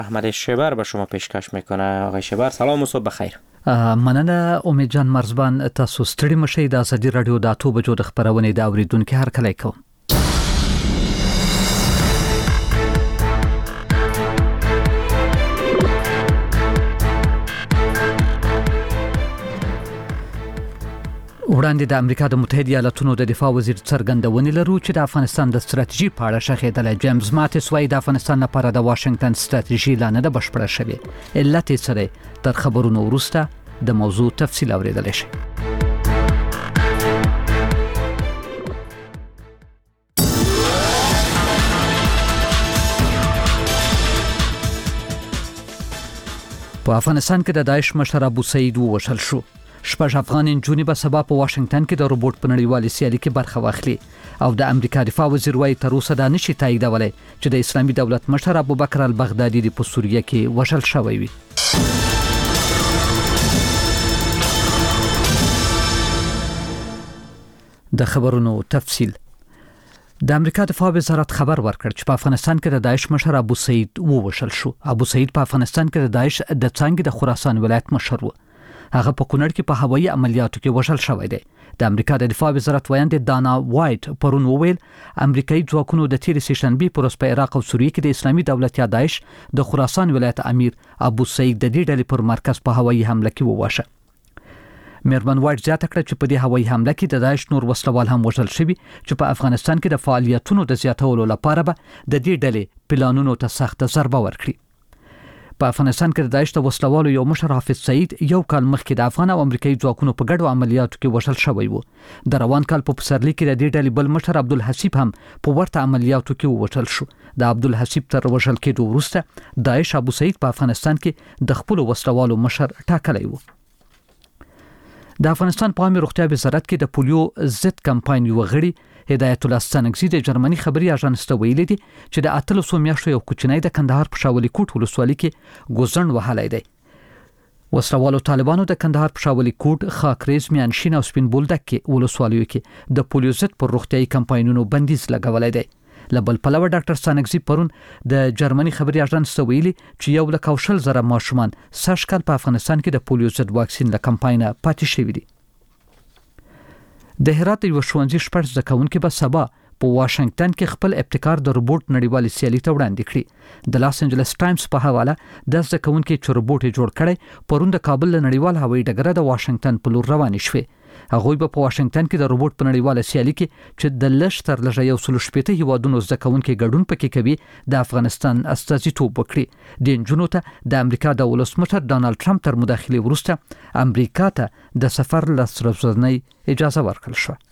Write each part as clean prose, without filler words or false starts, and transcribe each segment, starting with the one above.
احمد شبر به شما پیشکش میکنه. آقای شبر سلام و صبح بخیر. مننه امید جان مرزبان، تاسو ستړي مشئ. د ازادي رادیو د 8 بجو د خبرونې د اوریدونکو هر کله کوم. وړاندې د امریکا د متحده ایالاتونو د دفاع وزیر څرګندونې لرو چې د افغانستان د ستراتیژي په اړه شخېدل. جیمز ماتیس وايي د افغانستان لپاره د واشنگټن ستراتیژي لا نه ده بشپړه شوې. علت یې څه دی؟ تر خبرونو وروسته د موضوع تفصیل اوریدلی شئ. په افغانستان کې د داعش مشر ابو سعید ووژل شو. شپږ افغان نجونې به سبا په واشنگټن کې د روبوټ په نړیوالې سیالي کې برخه واخلي او د امریکا دفاع وزیر وايي تر اوسه دا نشي تاییدولی چې د اسلامي دولت مشر ابوبکر البغدادي په سوریه کې وژل شوی وي. د خبرونو تفصیل. د امریکا دفاع وزارت خبر ورکړ چې په افغانستان کې د داعش مشر ابو سعید ووژل شو. ابو سعید په افغانستان کې د داعش د څانګې د خراسان ولایت مشر و. هغه په کونړ کې په هوایي عملیاتو کې وژل شوی دی. د امریکا د دفاع وزارت ویاند دانا وایټ پرون وویل امریکایي ځواکونو د تیر سیشنبه پر په عراق او سوریه کې د اسلامي دولت یا داعش د خراسان ولایت امیر ابو سعید د دې ډلې پر مرکز په هوایي حمله کې وواشه. میرمن وایټ زیاته کړه چې په دې هوایي حمله کې د داعش نور وسلوال هم وژل شوي چې په افغانستان کې د فعالیتونو د زیاتولو لپاره به د دې ډلې پلانونو ته سخت ضربه ورکړي. په افغانستان کې د داعش د وسلوالو یو مشر حافظ سعید یو کال مخکې د افغان او امریکایي ځواکونو په ګډو عملیاتو کې وژل شوی و. د روان کال په پسرلي کې د دې ډلې بل مشر عبدالحسیب هم په ورته عملیاتو کې وژل شو. د عبدالحسیب تر وژل کېدو وروسته داعش ابو سعید په افغانستان کې د خپل وسلوالو مشر ټاکلی و. د افغانستان په عامه روغتیا وزارت کې د پولیو ضد کمپاین یو غړي هدایت الله ستانکزی د جرمني خبري اژانس ته ویلي دي چې د 800 میاشتو یو کوچنی د کندهار په شاولي کوټ ولسوالۍ کې ګوزن وهلی دی. وسلوالو طالبانو د کندهار په شاولي کوټ، خاکریز، میانشین او سپین بولدک کې ولسوالیو کې د پولیو ضد پر روغتیايي کمپاینونو بندیز لګولی دی. لبل پلوه ډاکټر ستانکزی پرون د جرمني خبري اژانس ته ویلي چې 1,00,000 ماشومان سږ کال په افغانستان کې د پولیو ضد واکسین له کمپاینه پاتې شوي دي. د هرات یو ښوونځي شپږ زده کوونکي به سبا په واشنگټن کې خپل ابتکار د روبوټ نړیوالې سیالي ته وړاندې کړي. د لاس انجلس ټایمز په حواله د زده کوونکي چې روبوټ یې جوړ کړی پرون د کابل له نړیوال هوایي ډګره د واشنگټن په لور روانې شوې. هغوی به په واشنگټن کې د روبوټ په نړیواله سیالي کې چې د لږ تر لږه 160 هیوادونو زده کوونکي ګډون پکې کوي د افغانستان استازیتوب وکړي. د نجونو ته د امریکا د ولسمشر ډانلډ ټرمپ تر مداخلې وروسته امریکا ته د سفر لاسرسي اجازه ورکړل شوه.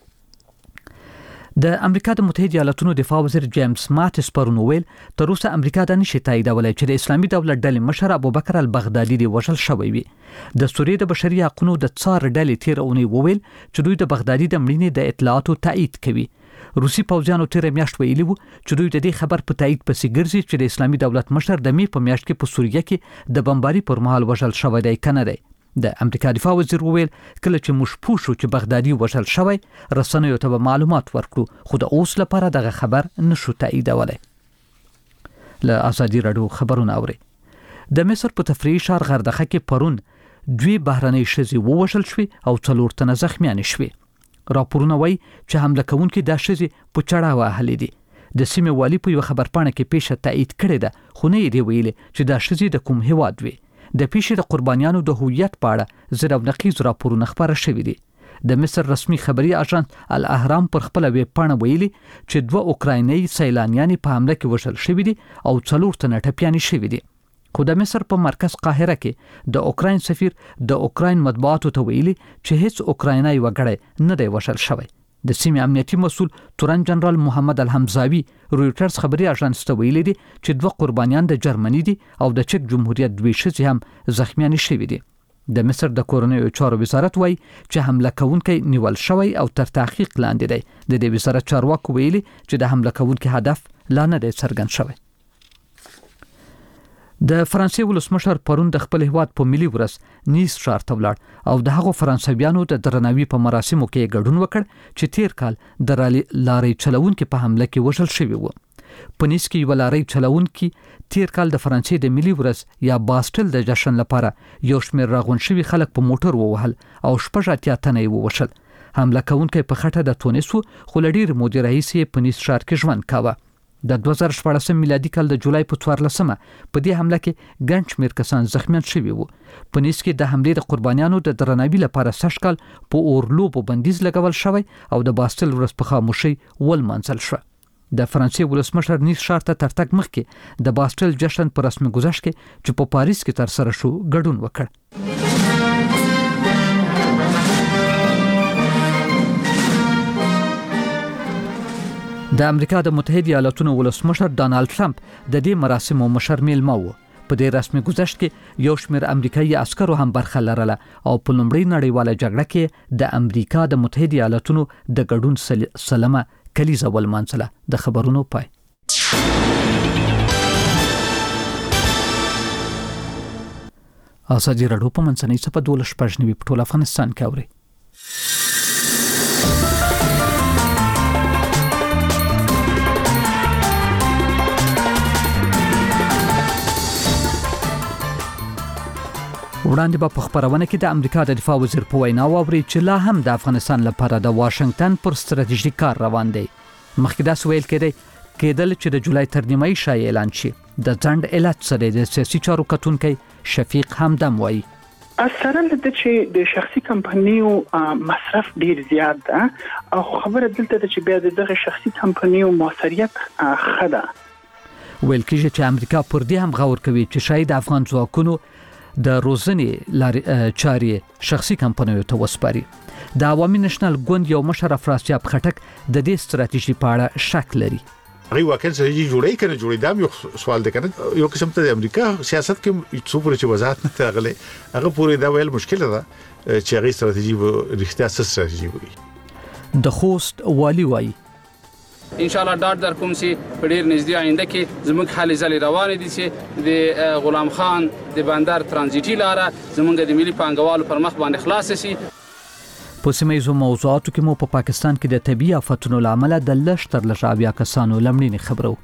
د امریکا د متحده ایالاتونو دفاع وزیر جیمز ماتیس پرون ویل تر اوسه امریکا دا نشي تاییدولی چې د اسلامي دولت ډلې مشر ابوبکر البغدادي دی وژل شوی وي. د سوریې د بشري حقوقو د څار ډلې تیر اونۍ وویل چې دوی د بغدادي د مړینې د اطلاعاتو تایید کوي. روسي پوځیانو تیر میاشت ویلي وو چې دوی د دې خبر په تایید پسې ګرځي چې د اسلامي دولت مشر د مې په میاشت کې په سوریه کې د بمباري پر مهال وژل شوی دی کنه دی. د امریکا دفاع وزیر وویل کله چې موږ پوه شو چې بغدادي وژل شوی رسنیو ته معلومات ورکړو خو د اوس لپاره دغه خبر نشو تاییدولی. له ازادي رادیو خبرونه اوري. د مصر په تفریحي ښار غردخه کې پرون 2 بهرنۍ ښځې ووژل شوې او 4 تنه زخمیانې شوې. راپورونه وایي چې حمله کوونکي دا ښځې په چړه وهلې دي. د سیمې والي په یو خبرپاڼه کې پیښه تایید کړې ده خو نه یې دی ویلي چې دا ښځې د کوم هیواد وي. د پیښې د قربانیانو د هویت په اړه زر او نقیض راپورونه خبره شوي دي. د مصر رسمي خبري اژانس الاهرام پر خپل ویب پاڼه ویلي چې 2 اوکرایني سیلانیان په حمله کې وژل شوي دي او 4 تنه ټپیانې شوي دي. خو د مصر په مرکز قاهره کې د اوکراین سفیر د اوکراین مطبوعاتو ته ویلي چې هیڅ اوکرایني وګړی نه دی وژل شوی. د سیمې امنیتي مسؤل تورن جنرال محمد الحمزاوي رویټرز خبري اژانس ته ویلي دي چې 2 قربانیان د جرمني دي او د چک جمهوریت 2 ښځې هم زخمیانې شوي دي. د مصر د کورنیو چارو وزارت وایي چې حمله کوونکی نیول شوی او تر تحقیق لاندې دی. د دې وزارت چارواکو ویلي چې د حمله کوونکي هدف لا نه دی څرګند شوی. د فرانسې ولسمشر پرون د خپل هیواد په ملي ورځ نیس ښار ته ولاړ او د هغو فرانسویانو د درناوي په مراسمو کې ګډون وکړ چې تیر کال د لارې چلوونکي په حمله کې وژل شوي وو. په نیس کې یو لارۍ چلونکي تیر کال د فرانسې د ملي ورځ یا باستل د جشن لپاره یو شمېر راغون شوي خلک په موټر ووهل او 80 تنه یې ووشل. حمله کوونکی په خټه د تونس خو له ډېرې مودې راهیسې په نیس ښار کې ژوند کاوه. د 2014 میلادي کال د جولای په 14مه په دې حمله کې ګڼ شمېر کسان زخمیان شوي وو. په نیس کې د حملې د قربانیانو د درناوي لپاره سږ کال په اورلوبو بندیز لګول شوی او د باستل ورځ په خاموشۍ ولمانځل شوه. د فرانسې ولسمشر نیس ښار ته تر تګ مخکې د باستل جشن په رسمي گذشت کې چې په پاریس کې ترسره شو ګډون وکړ. د امریکا د متحده ایالاتونو ولسمشر ډانالډ ټرمپ د دې مراسمو مشر میلمه و. په دې رسمي گذشت کې یو شمېر امریکایي عسکرو هم برخه لرله او په لومړۍ نړیواله جګړه کې د امریکا د متحده ایالاتونو د ګډون سلمه کلیزه ولمانځله. د خبرونو پای. ازادي راډیو په منځنۍ صفحه 12 په ټول افغانستان کې اوري. وړاندې به په خبرونه کې د امریکا د دفاع وزیر په وینا واوري چې لا هم د افغانستان لپاره د واشنگټن پر ستراتیژیک کار روان دی. مخکې دا ویل کېدل چې د جولای تر نیمایي شای اعلان شي. د ځنډ علت سره د سیاسي چارو کتونکي شفیق همدم وایي. اثر د چې د شخصي کمپنیو مصرف ډیر زیات ده او خبره دلته ده چې بیا دغه شخصي کمپنیو موثریت خده. ویل کېږي چې امریکا پر دې هم غور کوي چې شاید افغان ځواکونو د روزنې چارې شخصي کمپنیو ته وسپاري. د عوامي نېشنل ګوند یو مشر افراسیاب خټک د دې ستراتیژي په اړه شک لري. هغه واقعا چې جوړی کنه جوړی دا یو سوال ده کنه یو قسم ته د امریکا سیاست کې څو پورې چې وضاحت نه تغلي هغه پورې دا ویل مشکل ده چې هغه ستراتیژي رښتیا څه ستراتیژي وي. د خوست والی وایي ان شاء الله ډاډ در کوم چې په ډیر نږدې آینده کې زموږ حالې ځلې روانې دي چې د غلام خان د بندر ترانزیټي لاره زموږ د ملي پانګوالو پر مخ باندې خلاص شي. په سیمه موضوعاتو کې مو په پاکستان کې د طبي آفتونو لامل د لږ تر لږه 80 کسانو لمړینې خبرو.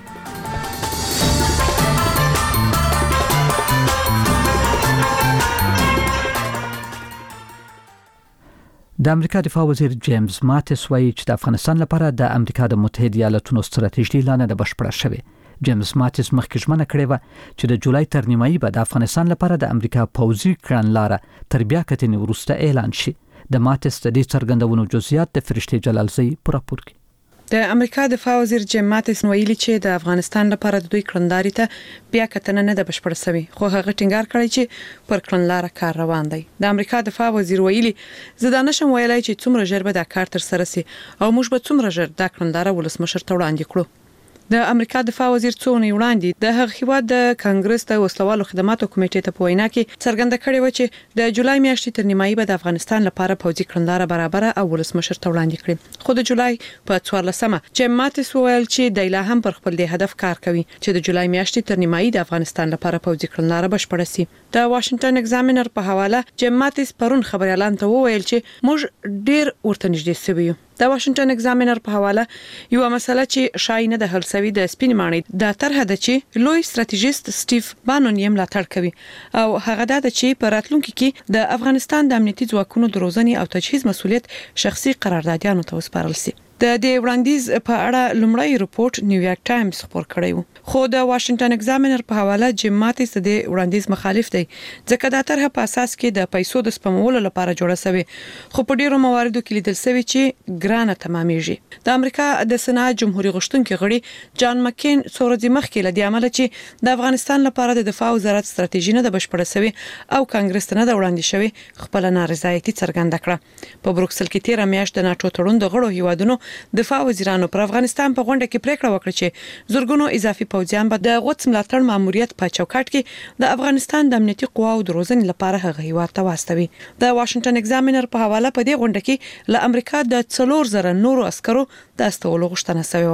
د امریکا دفاع وزیر جیمز ماتس وایي چې د افغانستان لپاره د امریکا د متحده ایالاتونو ستراتیژي لا نه بشپړه شوې. جیمز ماتس مخکې ژمنه کړې و چې د جولای تر نیمایي به د افغانستان لپاره د امریکا پوځي کړنلاره تر بیا کتنې وروسته اعلان شي. د ماتس د دې څرګندونو جزئیات د فرشتي جلالزی پر راپور کې. د امریکا دفاع وزیر جیم ماتس ویلي چې د افغانستان لپاره د دوی کړنداري ته بیا کتنه نه ده بشپړه شوې، خو هغه ټینګار کړی چې پر کړنلاره کار روان دی. د امریکا دفاع وزیر ویلي زه دا نشم ویلای چې څومره ژر به دا کار تر سره شي او موږ به څومره ژر دا کړنداره ولسمشر ته وړاندې کړو. د امریکا دفاع وزیر څو ونې وړاندې د هغه هیواد د کانګرس د وسلوالو خدماتو کمیټې ته په وینا کې څرګنده کړې و چې د جولای میاشتې تر نیمایي به د افغانستان لپاره پوځي کړنداره برابر او ولسمشر ته وړاندې کړي. خو د جولای په 14مه جیم ماتس وویل چې د لا هم پر خپل د هدف کار کوي چې د جولای میاشتې تر نیمایي د افغانستان لپاره پوځي کړنداره بشپړه شي. د واشنگټن ایگزامینر په حواله جیم ماتس پرون خبريالان ته وویل چې موږ ډیر ورته نږدې شوی یو. د واشنگټن ایگزامینر په حواله یو مسله چې شای نه د حل سوي د سپین ماڼۍ د طرحه ده چې لوی ستراتیژیست سټیف بانون یې ملاتړ کوي او هغه ده چې په راتلونکي کې د افغانستان د امنیتي ځواکونو د روزنې او تجهیز مسؤلیت شخصي قراردادیانو ته وسپارل شي. د دې وړاندیز په اړه لومړی رپورت نیویارک ټایمز خبر کړی و، خو د واشنگټن ایگزامینر په حواله جیم ماتس د وړاندیز مخالف دی ځکه دا طرحه په اساس کې د پیسو د سپمولو لپاره جوړه شوی، خو په ډیرو مواردو کې لیدل شوی چې ګرانه تمامېږي. د امریکا د سنات جمهوریت غوښتونکي غړي جان مکین څورځي مخکې لدی عمل چې د افغانستان لپاره د دفاع وزارت ستراتیژي نه د بشپړه شوی او کانګرس ته نه د وړاندې شوی خپل نارضایتي څرګنده کړه. په بروکسل کې 13 میاشت د ناتو تړون د غړو هیوادونو دفاع وزیرانو پر افغانستان په غونډه کې پریکړه وکړه چې زورګونو اضافي پوځیان به د غوڅ ملاتړ ماموریت په چوکاټ کې د افغانستان د امنیتي قواو د روزنې لپاره هغه هیواد ته واستوي. د واشنگټن ایگزامینر په حواله په دې غونډه کې له امریکا د 4000 نورو عسکرو د استولو غوښتنه شوې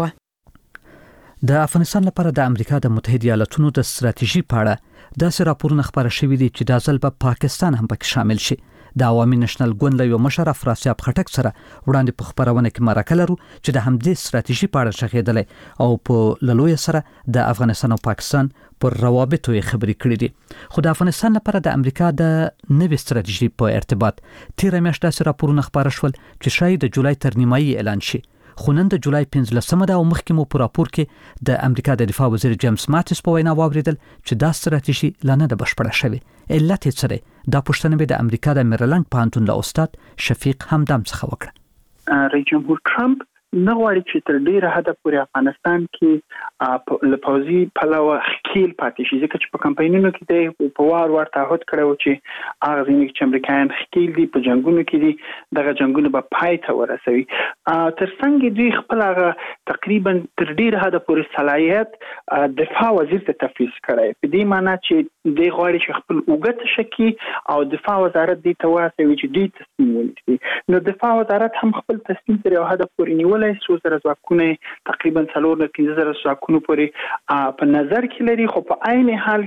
و. د افغانستان لپاره د امریکا د متحده ایالاتونو د ستراتیژي په اړه داسې راپورونه خبره شوي دي چې د ځل په پاکستان هم پکې شامل شي. د عوامي نېشنل ګوند له یو مشر افراسیاب خټک سره وړاندې په خبرونه کې مرکه لرو چې د همدې ستراتیژي په اړه شغېدلې او په لوی سره د افغانستان او پاکستان پر روابطو یې خبرې کړې دي. خو د افغانستان لپاره د امریکا د نوې ستراتیژي په ارتباط تیر میاشت داسې راپورونه خبر شول چې شاید د جولای تر نیمایي اعلان شي. خو نن د جولای 15 ده او مخکې مو په راپور کې د امریکا د دفاع وزیر جیمز ماتیس په وینا واوریدل چې دا ستراتیژي لا نه ده بشپړه شوې. علت یې څه دی؟ دا پوښتنه به د امریکا د میریلند پوهنتون له استاد شفیق همدم څخه وکړه. رئیس جمهور ټرمپ نه غواړي چې تر ډیره حده پورې افغانستان کې له پوځي پلوه ښکیل پاتې شي، ځکه چې په کمپاینونو کې دی په وار تعهد کړی چې هغه ځینې چې امریکایان ښکیل دي په جنگونو کې دي دغه جنگونه به پای ته ورسوي. تر څنګ دوی خپل هغه تقریبا تر ډیره حده پورې صلاحیت دفاع وزیر ته تفویض کړی، په دې معنی چې دوی غواړي چې خپل اوږه شکی او دفاع وزارت دې ته واسوي چې دوی تصمیم ونیسي. نو دفاع وزارت هم خپل تصمیم تر یو حده پورې نیول څو زره ځواکونه تقریبا 4-15 ځواکونه پورې په نظر کې لري. خو په عین حال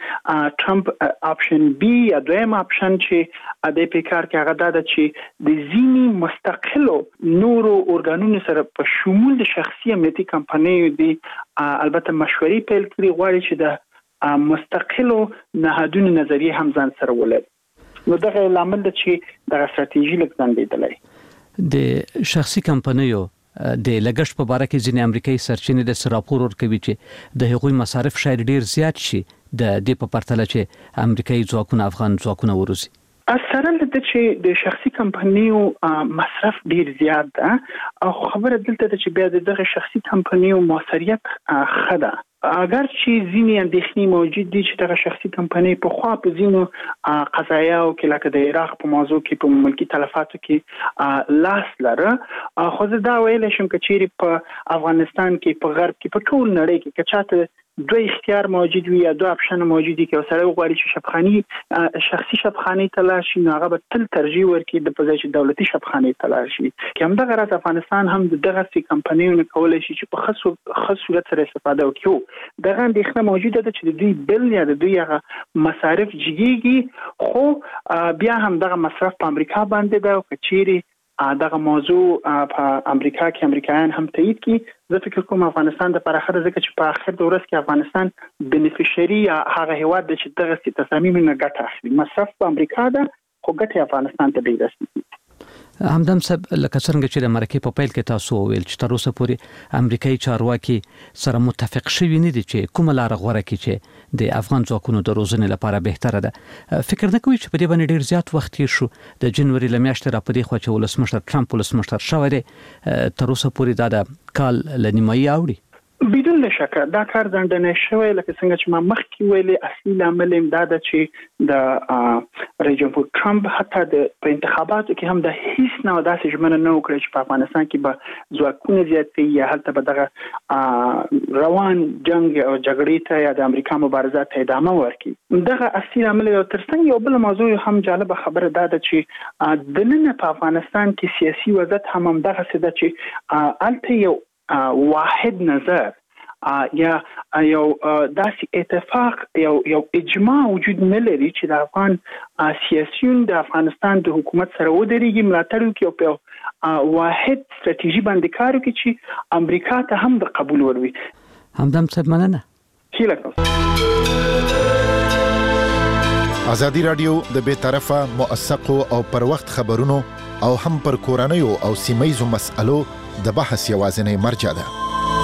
کې ټرمپ اپشن بی یا دویم اپشن چې د پیکار کې هغه دا چې د ځینی مستقلو نورو ارګانونو سره په شمول د شخصي امنیتي کمپنیو دی البته مشورې پیل کړي، غواړي چې د مستقلو نهادونو نظریه هم ځان سره ولري. نو دغه لامل د چې د ستراتیژي لګځن لیدلای د شخصي کمپنیو د لګښت په اړه کې ځینې امریکایي سرچینې د راپور ورکوي چې د هغوی مصارف شاید ډیر زیات شي د دې په پرتله چې امریکایي ځواکونه افغان ځواکونه وروزي. اثر د چې د شخصي کمپنیو مصرف ډیر زیات ده او خبره دلته ده چې بیا دغه شخصي کمپنیو موثریت خده. اگر چې ځینې اندېښنې موجود دي چې دغه شخصي کمپنۍ په خوا په ځینو قضایاو کې لکه د عراق په موضوع کې په ملکی تلفاتو کې لاس لره، خو زه دا ویلی شم که چیرې په افغانستان کې په غرب کې په ټول نړۍ کې که چاته دوه اختیار موجود وي یا دوه اپشن موجود دي چې سره غواړي چې شفخاني شخصي شفخاني تلاش شي، نو هغه به تل ترجیح ورکړي د په ځای چې دولتي شفخاني تلاش شي. که همدغه راز افغانستان هم دغه سي کمپنیونه کولی شي چې په خاص صورت سره استفاده وکړي. دغه اندېښنه موجوده ده چې د دوی بل یا د دوی هغه مصارف جګیږي، خو بیا هم دغه مصرف په امریکا باندې ده او که چیرې دغه موضوع په امریکا کې امریکایان هم تایید کی. زه فکر کوم افغانستان د پرخه ځکه چې په اخر د ورځ کې افغانستان بنفیشري یا هغه هیواد چې دغه تصامیم نه ګټه اخلي. مصرف په امریکا ده خو ګټه افغانستان ته ډیره رسیږي. همدم صاحب لکه څنګه چې د مرکې په پیل کې تاسو ویل چې تر اوسه پورې امریکایي چارواکي سره متفق شوي نه دي چې کومه لار غوره کړي چې د افغان ځواکونو د روزنې لپاره بهتره ده. فکر نه کوي چې په دې باندې ډیر زیات وخت تیر شو؟ د جنوري له میاشتې را په دې خوا چې ولسمشر ټرمپ ولسمشر شوی دی، تر اوسه پورې دا د کال له نیمایي اوړي. بدون شک دا کار ځنډنه شوی، لکه څنګه چې ما مخکې ویلې اصلي عامل هم دا ده چې د رئیس جمهور ټرمپ حتی په انتخاباتو کې هم د هیڅ نه داسې ژمنه نه وکړه چې په افغانستان کې به ځواکونه زیات کړي یا هلته به دغه روان جنگ او جګړې ته یا د امریکا مبارزه ته ادامه ورکړي. دغه اصلي عامل او ترڅنګ یو بل موضوع هم جالب خبره ده چې د نن په افغانستان کې سیاسي وضعیت هم دغه څه ده چې الته یو واحد نظر یا یو داسې اتفاق یو اجماع وجود نه لري چې د افغان سیاسيون د افغانستان د حکومت سره ودرېږي، ملاتړ وکړي او په واحد ستراتیژي باندې کار وکړي چې امریکا ته هم د قبول وروي. همدم صاحب مننه. هیله کوم. ازادي رادیو د بے طرفه موثقو او پر وخت خبرونو او هم پر کورنیو او سیمایي مسألو د بحث یوازینی مرجع ده.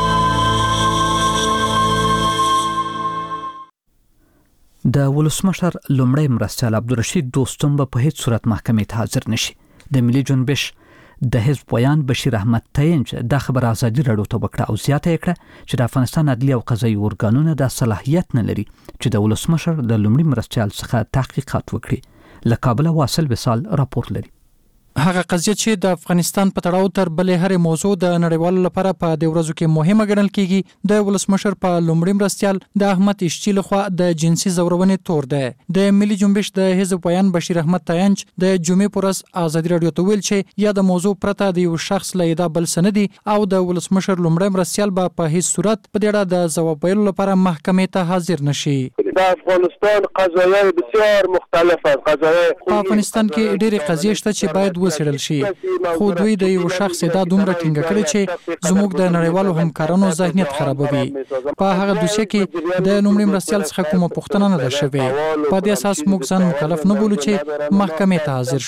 د ولسمشر لومړی مرستیال عبدالرشید دوستم په هیڅ صورت محکمې ته حاضر نشي. د ملي جنبش د حزب ویان بشیر احمد تینج د خبر ازادي راډیو ته وکړه او زیاته کړه چې د افغانستان عدلي او قضایي ارګانونه د صلاحیت نه لري چې د ولسمشر د لومړي مرستیال څخه تحقیقات وکړي. له کابل واصل وصال راپور لري. هغه قضیه چې د افغانستان په تړاو تر بلې هرې موضوع د نړیوالو لپاره په دې ورځو کې مهمه ګڼل کیږي، د ولسمشر په لومړي مرستیال د احمد اشچی لخوا د جنسي زورونې تور ده. د ملي جنبش د حزب ویان بشیر احمد تینج د جمعې پر ورځ ازادي راډیو ته ویل چې یا د موضوع پرته د یو شخص له ادعا بل سندي او د ولسمشر لومړي مرستیال په هیڅ صورت په دې اړه د ځواب ویلو لپاره محکمې ته حاضر نشي. در افغانستان قضایای بسیار مختلف است. قضایای په افغانستان کې ډېرې قضیې شته چې باید وڅېړل شي، خو دوی د یو شخص دا دومره ټینګه کړې چې زموږ د نړیوالو همکارانو ذهنیت خرابوي. په هغه دوسیه کې د لومړي مرستیال څخه کومه پوښتنه نه ده شوې. په دې اساس موږ ځان مکلف نه بولو چې محکمې ته حاضر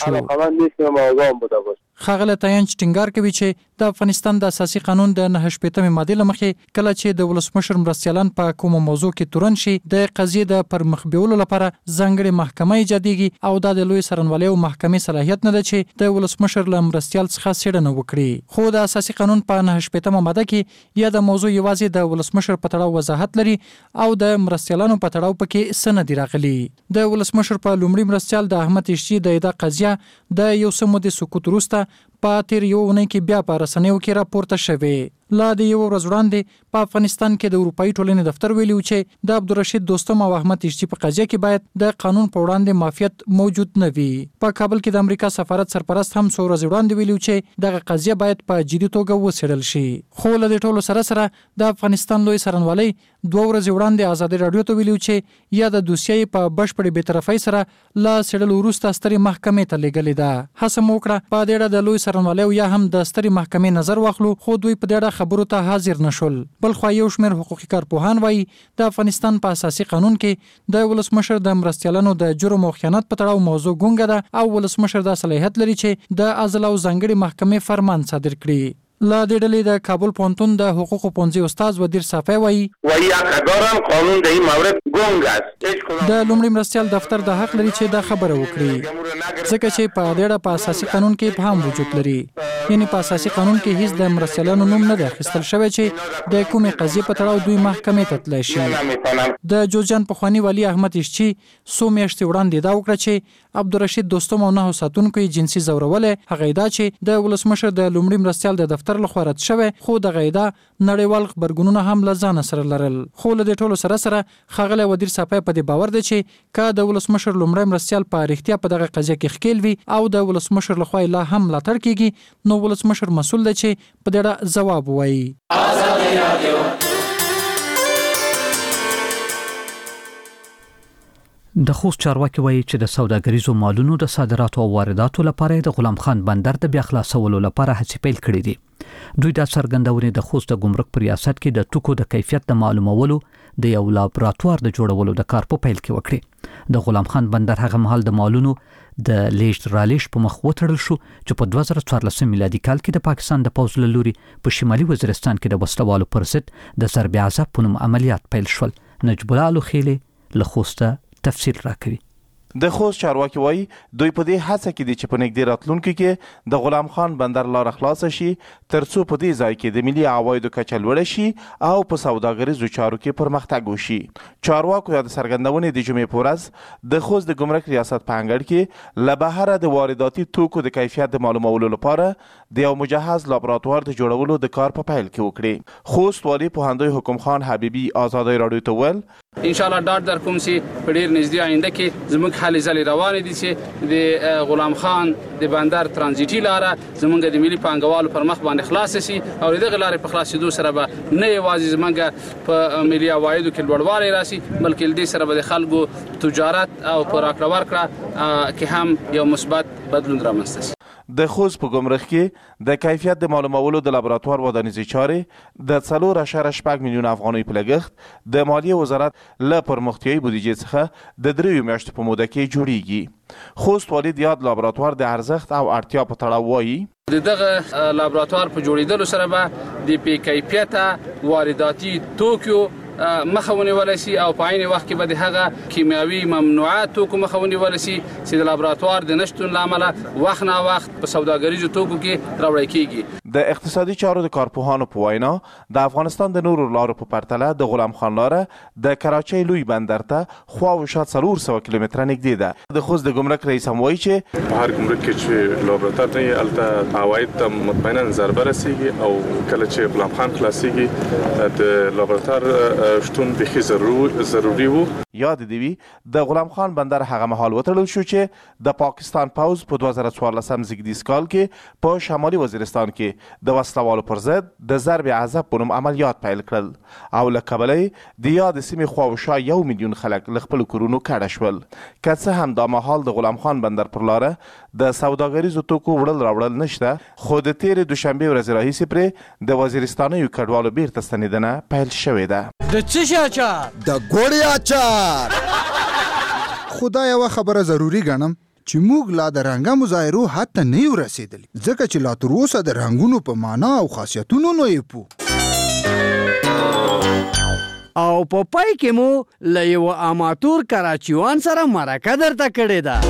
شو. ښاغلی تاینچ ټینګار کوي چې د افغانستان د اساسي قانون د 9 مادې له مخې کله چې د ولسمشر مرستیالان په کومه موضوع کې تورن شي د قضیې د پرمخ بیولو لپاره ځانګړې محکمه ایجادېږي او دا د لوی څارنوالۍ او محکمې صلاحیت نه ده چې د ولسمشر له مرستیال څخه څېړنه وکړي. خو د اساسي قانون په 9 ماده کې یا د موضوع یوازې د ولسمشر په تړاو وضاحت لري او د مرستیالانو په تړاو پکې څه نه دي راغلي. د ولسمشر په لومړي مرستیال د احمد اشچي د اعدام قضیه د یو څه مودې سکوت وروسته په تیر یو اونۍ کې بیا په رسنیو کې راپورته شوې. لا د یو ورځ وړاندې په افغانستان کې د اروپایي ټولنې دفتر ویلي و چې د عبدالرشید دوستم او احمد اشچي په قضیه کې باید د قانون په وړاندې معافیت موجود نه وي. په کابل کې د امریکا سفارت سرپرست هم څو ورځې وړاندې ویلي و چې دغه قضیه باید په جدي توګه وڅېړل شي. خو له دې ټولو سره د افغانستان لوی څارنوالۍ 2 ورځې وړاندې ازادي راډیو ته ویلي و چې یا د دوسیې په بشپړې بېطرفۍ سره له څېړلو وروسته سترې محکمې ته لیږلې ده. هڅه مو وکړه په دې اړه د لوی څارنوالۍ یا هم د سترې محکمې نظر واخلو، خو دوی په دې اړه خبرو ته حاضر نشول. بل خو یو شمېر حقوقي کارپوهان وایي د افغانستان په اساسي قانون کې د ولسمشر د مرستیالانو د جرم او خیانت په تړاو موضوع ګونګه ده او ولسمشر دا صلاحیت لري چې د عدل او ځانګړي محکمې فرمان صادر کړي. لا د ډلې د کابل پوهنتون د حقوقو پوهنځي استاد ودیر صافی وایي قانون د این مورد ګونګ است. د لومړي مرستیال دفتر د حق لري چې دا خبره وکړي، ځکه چې په دې اړه په اساسي قانون کې ابهام وجود لري. یعنی په اساسي قانون کې هیڅ د مرستیالانو نوم نه دی اخیستل شوی چې د کومې قضیې په تړاو دوی محکمې ته تللی شي. د جوزجان پخواني والي احمد اشچي څو میاشتې وړاندې دا وکړه چې عبدالرشید دوستم او 9 ساتونکو یې جنسي ځورولې. هغه دا چې د ولسمشر د لومړي مرستیال د دفتر لخوا رد شوی، خو د غیدا نړیوال خبرګونونه هم له ځانه سره لرل. خو له دې ټولو سره ښاغلی ودیر صافی په دې باور دی چې که د ولسمشر لومړی مرستیال په رښتیا په دغه قضیه کې ښکیل وي او د ولسمشر لخوا لا هم ملاتړ کیږي، نو ولسمشر مسؤل دی چې په دې اړه ځواب ووایي. د خوست چارواکي وایي چې د سوداګریزو مالونو د صادراتو او وارداتو لپاره د غلام خان بندر د بیا خلاصولو لپاره هڅې پیل کړې دي. دوی دا څرګندونې د خوست د ګمرک په ریاست کې د توکو د کیفیت د معلومولو د یو لابراتوار د جوړولو د کار په پیل کې وکړي. د غلام خان بندر هغه مهال د مالونو د لیږد رالېږد په مخ وتړل شو چې په 2014 میلادي کال کې د پاکستان د پوځ له لوري په شمالي وزیرستان کې د وسلوالو پر ضد د ضرب عذاب په نوم عملیات پیل شول. نجیب الله الخیلي له خوسته تفصیل راکوي. د خوست چارواکي وایي دوی په دې هڅه کې دي چې په نږدې راتلونکي کې د غلام خان بندر لار خلاص شي ترڅو په دې ځای کې د ملي عوایدو کچه لوړه شي او په سوداګریزو چارو کې پرمختګ وشي. چارواکو د څرګندونې د جمعې په ورځ د خوست د ګمرک ریاست په انګړ کې له بهره د وارداتي توکو د کیفیت د معلومولو لپاره د یو مجهز لابراتوار د جوړولو د کار په پیل کې وکړي. خوست والي پوهندوی حکم خان حبیبي ازادي راډیو ته ویل ان شاء الله ډاډ در کوم چې په ډیر نږدې آینده کې زموږ هلې ځلې روانې دي چې د غلام خان د بندر ترانزیټي لاره زموږ د ملي پانګوالو پر مخ باندې خلاص شي او دغه لارې په خلاصېدو سره به نه یوازې زموږ په ملي عوایدو کې لوړوالی راشي بلکې دې سره به د خلکو تجارت او په راکړه ورکړه کې هم یو مثبت بدلون رامنځته شي. د خوست په ګمرک کې د کیفیت د معلومولو د لابراتوار ودانیزي چارې د 4.8 میلیون افغانۍ په لګښت د مالیې وزارت له پرمختیایي بودیجې څخه د 3 میاشتو په موده کې جوړیږي. خوست والي د یاد لابراتوار د ارزښت او اړتیا په تړاو وایي دغه لابراتوار په جوړیدلو سره به د بې کیفیته وارداتي توکو مخه ونیول شي او په عین وخت کې به د هغه کیمیاوي ممنوعات توکو مخه ونیول شي چې د لابراتوار د نشتون له امله وخت نه وخت په سوداګریزو توکو کې راوړل کیږي. د اقتصادي چارو د کارپوهانو په وینا د افغانستان د نورو لارو په پرتله د غلام خان لاره د کراچۍ لوی بندر ته خواوشا 400 کیلومتره نږدې ده. د خوست د ګمرک رئیس هم وایي چې په هر ګمرک کې چې لابراتوار دی هلته عواید ته مطمئنا ضربه رسیږي او کله چې غلام خان خلاصیږي د لابراتوار شتون بخي ضروري وو. یاد دی وی د غلام خان بندر هغه مهال وتړل شو چې د پاکستان پوځ په 2014 زیږدیز کال کې په شمالي وزیرستان کې د وسلوالو پر ضد د ضرب عذاب په نوم عملیات پیل کړل او له کبله د یادې سیمې خواوشا 1 میلیون خلک له خپلو کورونو کډه شول. که څه هم دا مهال د غلام خان بندر پر لاره د سوداګریزو توکو وړل راوړل نشته، خو د تېرې دوشنبې ورځې راهیسې پرې د وزیرستانیو کډوالو بیرته ستنېدنه پیل شوې ده. د څه شي اچار؟ د ګوړې اچار. خدا یوه خبره ضروری ګڼم چې موږ لا د رنګه مظاهرو حتی نه یو رسېدلی، ځکه چې لا تر اوسه د رنګونو په معنا او خاصیتونو نه یې پوه. او په پای کې مو له یوه اماتور کراچیوان سره مرکه درته کړې ده.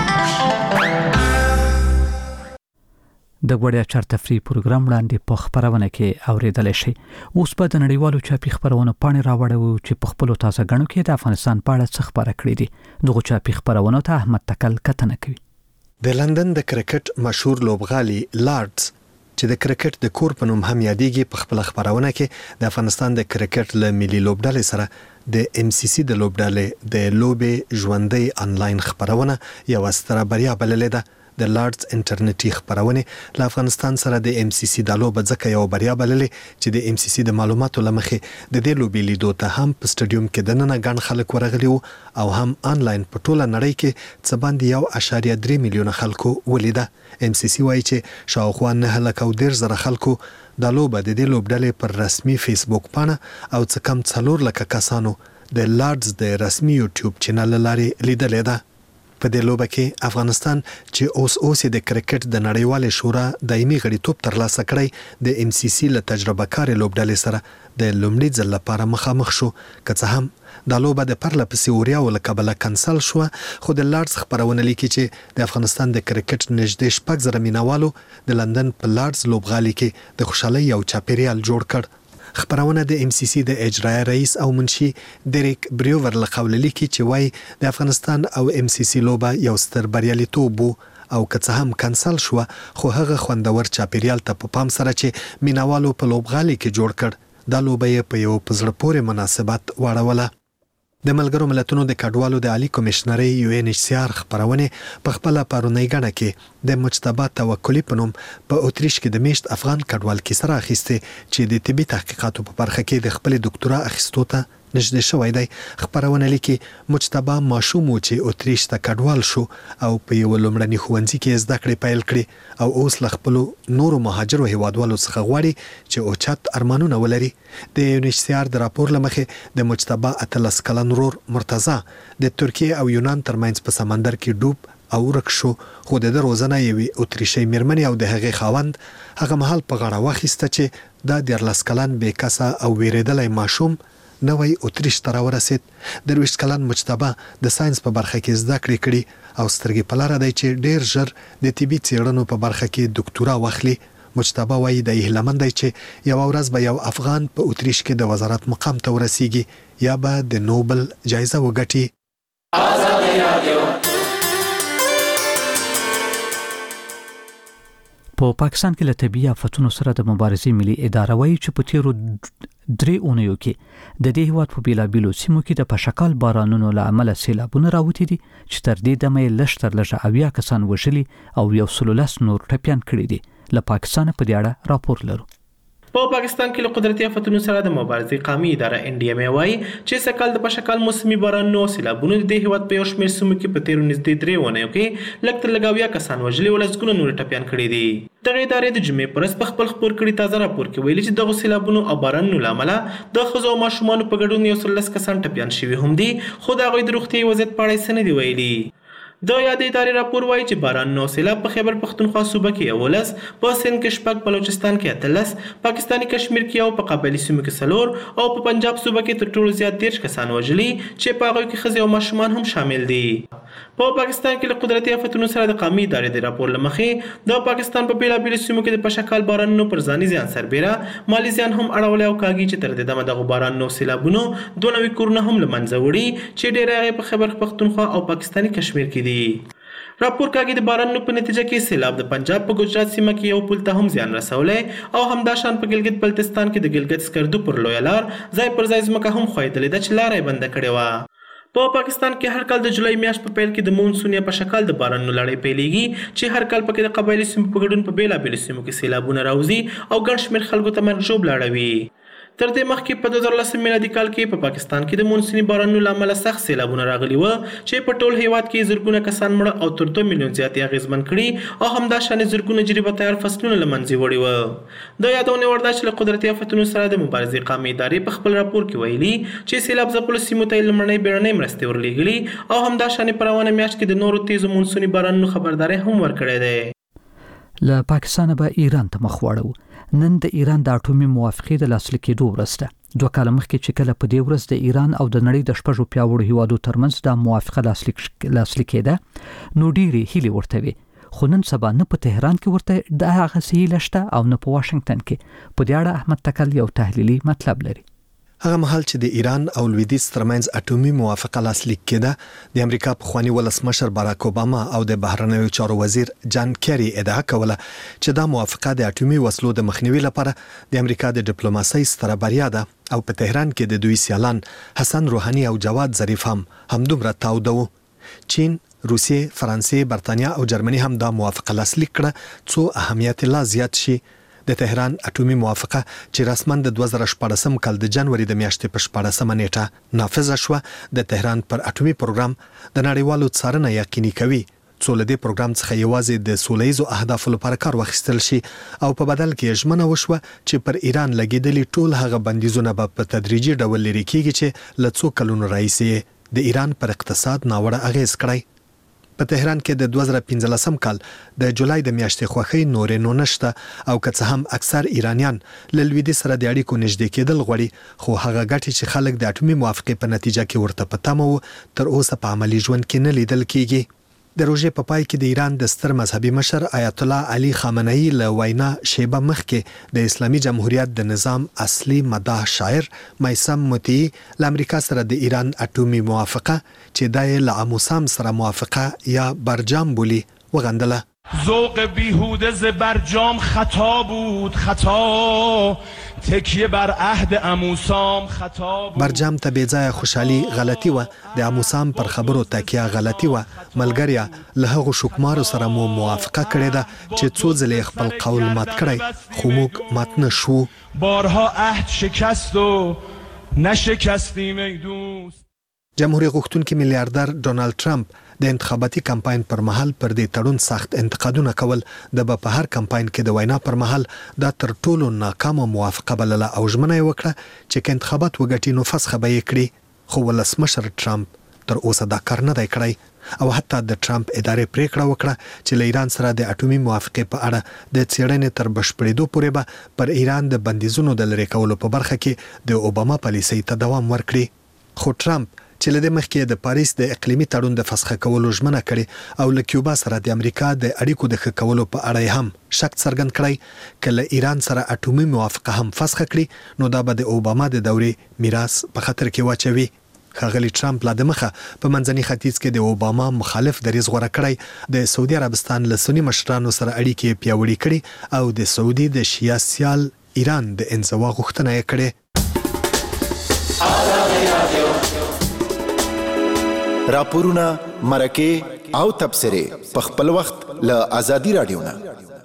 د وړیا اچار تفریح پروګرام وړاندې په خبرونه کې اوریدلی شي. اوس په د نړیوالو چاپي خبرونو پاڼې راوړو چې په خپلو تازه ګڼو کې د افغانستان په اړه څه خبره کړې دي. دغو چاپي خبرونو ته احمد تکل کتنه کوي. د لندن د کرکټ مشهور لوبغالي لارډز چې د کرکټ د کور په نوم هم یادېږي په خپل خبرونه کې د افغانستان د کرکټ له ملي لوبډلې سره د MCC د لوبډلې د لوبې ژوندۍ انلاین خبرونه یو ستره بریا بللې ده. د لارډز انټرنیټي خبرونه له افغانستان سره د MCC د لوبه ځکه یو بریا بللې چې د MCC د معلوماتو لمخې د دې لوبې لیدو ته هم په سټډیوم کې دننه ګڼ خلک ورغلي وو او هم آنلاین په ټوله نړۍ کې څه باندې 1.3 میلیونه خلکو ولیده. MCC وایي چې شاوخوا 9,000 خلکو د لوبه د دې لوبډلې پر رسمي فیسبوک پاڼه او څه کم 4 لکه کسانو د لارډز د رسمي یوټیوب چینل لارې لیدلې ده. په دې لوبه کې افغانستان چې اوس د کرکټ د نړیوالې شورا دایمي غړیتوب ترلاسه کړی د MCC له تجربه کارې لوبډلې سره د لومړي ځل لپاره مخامخ شو. که څه هم دا لوبه د پرله پسې وریاو له کبله کنسل شوه، خو د لارډز خبرونه لیکي چې د افغانستان د کرکټ نږدې 6,000 مینوالو د لندن په لارډز لوبغالي کې د خوشحالۍ یو چاپیریال جوړ کړ. خبرونه د MCC د اجرایي رئیس او منشي ډیریک بریوور له قوله لیکي چې وایي د افغانستان او MCC لوبه یو ستر بریالیتوب او که څه هم کنسل شوه، خو هغه خوندور چاپیریال ته په پام سره چې مینوالو په لوبغالي کې جوړ کړ، دا لوبه یې په یو په زړه پورې مناسبت واړوله. د ملګرو ملتونو د کډوالو د عالی کمشنرۍ UNHCR خبرونه په خپل پرونی غاڼه کې د مجتبی توکلی په نوم په اتریش کې د میشت افغان کډوال کې سره اخیسته چې د طبي تحقیقاتو په برخه کې د خپل ډاکټورا اخیستو ته نږدې شوی دی. خبرونه لیکي مجتبی ماشوم چې اتریش ته کډوال شو او په یو لومړني ښوونځي کې زده کړې پیل کړې او اوس له خپل نورو مهاجرو هیوادوالو څخه غواړي چې اوچت ارمانونه ولري. د UNHCR د راپور لمخې د مجتبی 13 کلن ورور مرتضی د ترکیه او یونان ترمنځ په سمندر کې ډوب او ورک شو، خو د روزنه یوې اتریشي میرمنې او د هغې خاوند هغه مهال په غاړه واخیسته چې دا 14 کلن بې کسه او ویریدلی ماشوم نوی اتریش ته راورسید. 23 کلن مجتبی د ساينس په برخه کې زده کړې کړي او سترګې په لاره دی چې ډیر ژر د طبي څېړنو په برخه کې ډاکټورا واخلي. مجتبی وایي د هیله مند دی چې یو ورځ به یو افغان په اتریش کې د وزارت مقام ته ورسیږي یا به د نوبل جایزه وګټي. په پاکستان کې له طبي آفتونو سره د مبارزې ملي اداره وایي چې په تیرو 3 اونیو کې د دې هیواد په بیلابیلو سیمو کې د پشکال بارانونو له امله سیلابونه راوتي دي چې تر دې دمه یې لږ تر لږه 80 کسان وژلي او 110 نور ټپیان کړي دي. له پاکستان په دې اړه راپور لرو. په پاکستان کې له قدرتي آفتونو سره د مبارزې قومي اداره NDMA وایي چې سکهال د پشکال موسمي بارانونو سیلابونو د هیواد په یو شمېر سیمو کې په تیرو نږدې 3 اونیو کې لږ تر لږه 80 کسان وژلي او لسګونه نور ټپیان کړي دي. دغه ادارې د جمعې پر ورځ په خپل خپور کړي تازه راپور کې ویلي چې دغه سیلابونو او بارانونو له امله د ښځو او ماشومانو په ګډون 110 کسان ټپیان شوي هم دي، خو د هغوی د روغتیایي وضعیت په اړه یې څه نه دي ویلي. د یادې ادارې راپور وایي چې بارانونو سیلاب په خیبر پختونخوا صوبه کې 11، په سند کې 6، بلوچستان کې 13، پاکستاني کشمیر کې او په قبایلي سیمو کې 4 او په پنجاب صوبه کې تر ټولو زیات 13 کسان وژلي چې په هغوی کې ښځې او ماشومان هم شامل دي. په پاکستان کې له قدرتي آفتونو سره د قومي ادارې د راپور له مخې د پاکستان په بیلابیلو سیمو کې د پشکال بارانونو پر ځاني زیان سربیره مالي زیان هم اړولی او کاږي چې تر دې دمه دغو بارانونو سیلابونو 2 کورونه هم له منځه وړي چې ډېری هغې په خیبر پختونخوا او پاکستاني کشمیر کې دي. راپور کاږي د بارانونو په نتیجه کې سیلاب د پنجاب په ګجرات سیمه کې یو پل ته هم زیان رسولی او همداشان په ګلګت بلتستان کې د ګلګت سکردو پر لویه لار ځای پر ځای ځمکه هم ښویدلې ده چې لاره یې بنده کړې وه. په پاکستان کې هر کال د جولای میاشت په پیل کې د مونسون په شکل د بارانونو لړۍ پیلېږي چې هر کال پکې د قبایلي سیمو په ګډون په بیلابېلو سیمو کې سیلابونه راوځي او ګڼ شمېر خلکو ته مرګ ژوبله اړوي. تر دې مخکې په 2010 میلادي کال کې په پاکستان کې د مونسوني بارانونو له امله سخت سیلابونه راغلي وو چې په ټول هیواد کې زرګونه کسان مړه او تر 2 میلیون زیات اغېزمن کړي او همداشانې زرګونه جریبه تیار فصلونه له منځه وړي وو. د یادونه وړ ده چې له قدرتي آفتونو سره د مبارزې قومي ادارې په خپل راپور کې ویلي چې سیلاب ځپلو سیمو ته لومړنۍ بیړنۍ مرستې ورلېږلي او همداشانې په روانه میاشت کې د نورو تیزو مونسوني بارانونو خبرداری هم ورکړی دی. له پاکستانه به ایران ته مخ واړو. نن د ایران د اټومي موافقې د لاسلیک کېدو ورځ ده. 2 کال مخکې چې کله په دې ورځ د ایران او د نړۍ د شپږو پیاوړو هیوادو ترمنځ د موافقه لاسلیک کېده نو ډېرې هیلې ورته وي، خو نن سبا نه په تهران کې ورته د هغه هیله شته او نه په واشنگټن کې. په دې اړه احمد تکل یو تحلیلي مطلب لري. هغه مهال چې د ایران او لویدیځ ترمنځ اټومي موافقه لاسلیک کېده د امریکا پخوانی ولسمشر باراک اوباما او د بهرنیو چارو وزیر جان کیری ادعا کوله چې دا موافقه د اټومي وسلو د مخنیوي لپاره د امریکا د ډیپلوماسۍ ستره بریا ده او په تهران کې د دوی سیالان حسن روحاني او جواد ظریف هم همدومره تاوده وو. چین، روسیې، فرانسې، برتانیا او جرمني هم دا موافقه لاسلیک کړه څو اهمیت لا زیات شي. د تهران اټومي موافقه چې رسما د 2014 کال د جنوري د میاشتې په 14 نیټه نافذ شوه د تهران پر اټومي پروګرام د نړیوالو څارنه یقیني کوي څو له دې پروګرام څخه یوازې د سولهییزو اهدافو لپاره کار واخیستل شي او په بدل کې ژمنه وشوه چې پر ایران لګیدلي ټول هغه بندیزونه به په تدریجي ډول لرې کیږي چې له څو کلونو راهیسې د ایران پر اقتصاد ناوړه اغیز کړی. په تهران کې د 2015 کال د جولای د میاشتې خوښۍ نورې نو نشته او که څه هم اکثر ایرانیان له لویدیځ سره د اړیکو نږدې کېدل غواړي، خو هغه ګټې چې خلک د اټومي موافقې په نتیجه کې ورته په تمه وو تر اوسه په عملي ژوند کې نه لیدل کېږي. د روژې په پای کې د ایران د ستر مذهبي مشر آیت الله علي خامنه‌ای له وینا شیبه مخکې د اسلامي جمهوریت د نظام اصلي مداح شاعر میثم مطیع له امریکا سره د ایران اټومي موافقه چې د لعموسام سره موافقه یا برجام بولی وغندله. ذوق بیهوده ز برجام خطا بود، خطا تکیه بر عهد عموسام خطا بود. برجام ته بې ځایه خوشحالي غلطي وه، د عموسام پر خبرو تکیه غلطي وه. ملګریا له هغو شکمارو سره مو موافقه کړې ده چې څو ځلې خپل قول مات کړی خو موږ مات نه شو. بارها عهد شکست و نشکستیم ای دوست. جمهوریت غوښتونکي میلیاردر ډونالد ټرمپ د انتخاباتي کمپاین پر مهال پر دې تړون سخت انتقادونه کول. د په هر کمپاین کې د وینا پر مهال دا تر ټولو ناکامه موافقه بلله او ژمنه یې وکړه چې انتخابات وګټي نو فسخه به یې کړي، خو ولسمشر ټرمپ تر اوسه دا کار نه دی کړی او حتی د ټرمپ ادارې پریکړه وکړه چې له ایران سره د اټومي موافقې په اړه د څېړنې تر بشپړېدو پورې به پر ایران د بندیزونو د لرې کولو په برخه کې د اوباما پالیسۍ ته دوام ورکړي. خو ټرمپ چې له دې مخکې د پاریس د اقلیمي تړون د فسخه کولو ژمنه کړې او له کیوبا سره د امریکا د اړیکو د ښه کولو په اړه هم شک څرګند کړی، که له ایران سره اټومي موافقه هم فسخه کړي نو دا به د اوباما د دورې میراث په خطر کې واچوي. ښاغلي ټرمپ لا د مخه په منځني ختیځ کې د اوباما مخالف دریځ غوره کړی، د سعودي عربستان له سني مشرانو سره اړیکې پیاوړې کړي او د سعودي د شیعه سیال ایران د انزوا غوښتنه یې کړې. راپورونه، مرکې او تبصرې په خپل وخت له آزادي رادیو نه.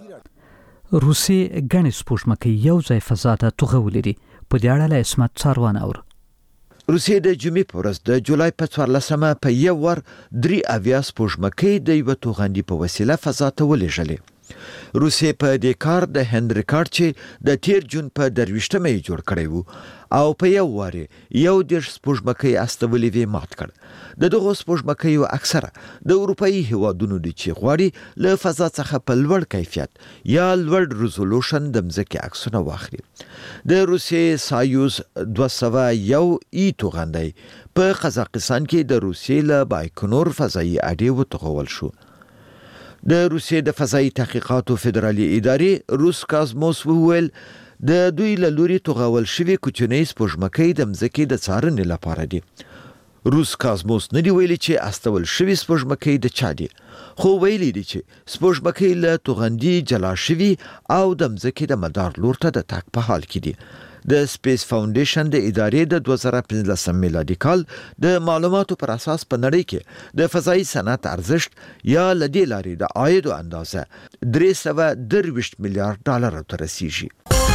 روسي غني سپوږمکۍ یو ځای فضا ته توغولې. په دې اړه له اسمت څاروان اور. روسیې د جمعې په ورځ د جولای په 14مه په یو ور 3 اویا سپوږمکۍ د یو توغندي په وسیله فضا ته ولېږلې. روسیې په دې کار د هند ریکارډ چې د 13 جون په 23مه یې جوړ کړی وو او په یو واره یو د سپوږمکۍ استولې وی مات کړ. د دغه سپوږمکۍ اکثره د اروپאי هیوادونو دي چې غواړي له فضا څخه په لوړ کیفیت یا لوړ ریزولوشن د مځکې عکسونه واخلي. د روسیې سایوز 201 ای توغندی په قزاقستان کې د روسیې له بایکنور فضایي اډې وتغول شو. د روسیې د فضایي تحقیقاتو فدرالي ادارې روس کازموس وویل د دوی له لوري توغول شوي کوچنۍ سپوږمکۍ د مځکې د څارنې لپاره دي. روس کازموس نه دی ویلي چې استول شوي سپوږمکۍ د چا دي، خو ویلي دي چې سپوږمکۍ له توغندي جلا شوي او د مځکې د مدار لور ته د تګ په حال کې دي. د سپیس فاونډیشن د ادارې د 2015 میلادي کال د معلوماتو پر اساس په نړۍ کې د فضایي صنعت ارزښت یا لدی لاري د عاید اندازه 323 میلیارډ ډالر ته رسیږي.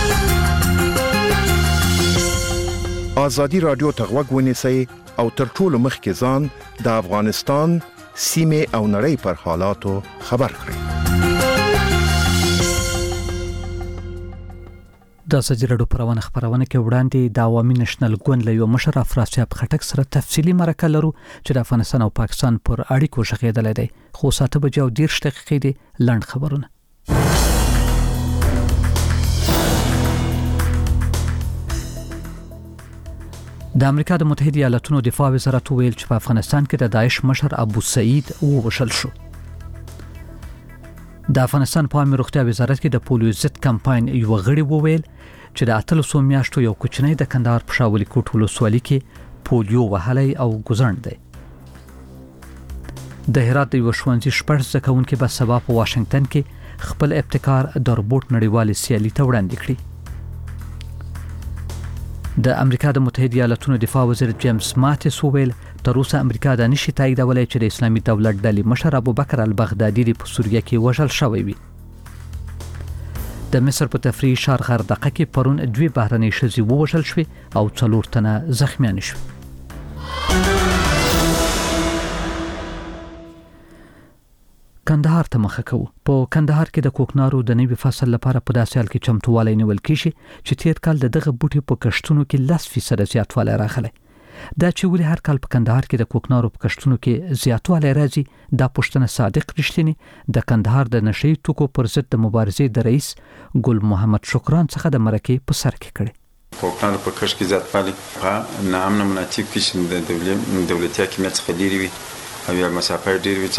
آزادی رادیو تغوږ ونیسئ او تر ټولو مخکې ځان د افغانستان سیمه او نړۍ پر حالاتو خبر کړئ. د ازادي راډیو پروانه خبرونه کې وړاندې د عوامي نېشنل ګوند له یو مشر افراسیاب خټک سره تفصیلی مرکه لرو چې د افغانستان او پاکستان پر اړیکو شغېدلې دی. خو ساته بجو 10 دقیقې دي لنډ خبرونه. د امریکا د متحده ایالاتونو دفاع وزارت ویل چې په افغانستان کې د داعش مشر ابو سعید ووژل شو. د افغانستان په عامه روغتیا وزارت کې د پولیو ضد کمپاین یو غړي وویل چې د 300 میاشتو یو کوچنی د کندهار په شاولي کوټ ولسوالۍ کې پولیو وهلی او ګزند دی. د هرات د یو ښوونځي شپږ زده کوونکي په سبا په واشنگټن کې خپل ابتکار د روبوټ نړیوالې سیالي ته وړاندې کړی. د امریکا د متحده ایالاتونو دفاع وزیر جیمز ماتیس وویل تر اوسه امریکا د نشي تاییدولای چې د اسلامي دولت ډلې مشر ابوبکر البغدادي په سوریه کې وژل شوی وي. د مصر په تفریحي ښار غردقه کې پرون 2 بهرنۍ ښځې ووژل شوې او 4 تنه زخمیان شوي. کندهار ته مخه کوو. په کندهار کې د کوکنارو د نوي فصل لپاره په داسې حال کې چمتووالی نیول کیږي چې تیر کال دغه بوټي په کښتونو کې 10% زیاتوالی راغلی. دا چې ولې هر کال په کندهار کې د کوکنارو په کښتونو کې زیاتوالی راځي دا پوښتنه صادق رښتینی د کندهار د نشئی توکو پر ضد د مبارزې د رئیس ګل محمد شکران څخه د مرکې په سر کې کړي. کوکنارو په کښت کې زیاتوالی په نامنه مناطق کې د دولتي حاکمیت څخه لري وي او یا مسافر ډیر وي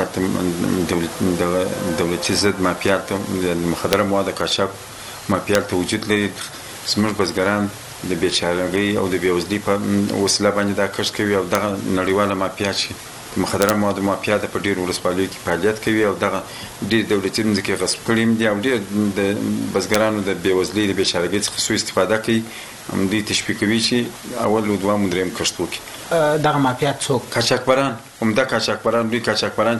چې دولتي ضد مافیات د مخدره مواد قاچاق مافیات وجود لري. زموږ بزګران د بیچارهګۍ او د بیوزلۍ په وسیله باندې دا کښت کوي او دغه نړیواله مافیا چې مخدره مواد مافیا په ډیر ولسوالیو کې فعالیت کوي او دغه ډیر دولتي ځمکې غصب کړي دي او ډیر د بزګرانو د بیوزلۍ د بیچارهګۍ څخه سوء استفاده کوي. دوی تشویق کوي چې اول او دوام دریم کښت وکړي. دغه مافیات څوک؟ قاچاقبران. همدا قاچاقبران دوی قاچاقبران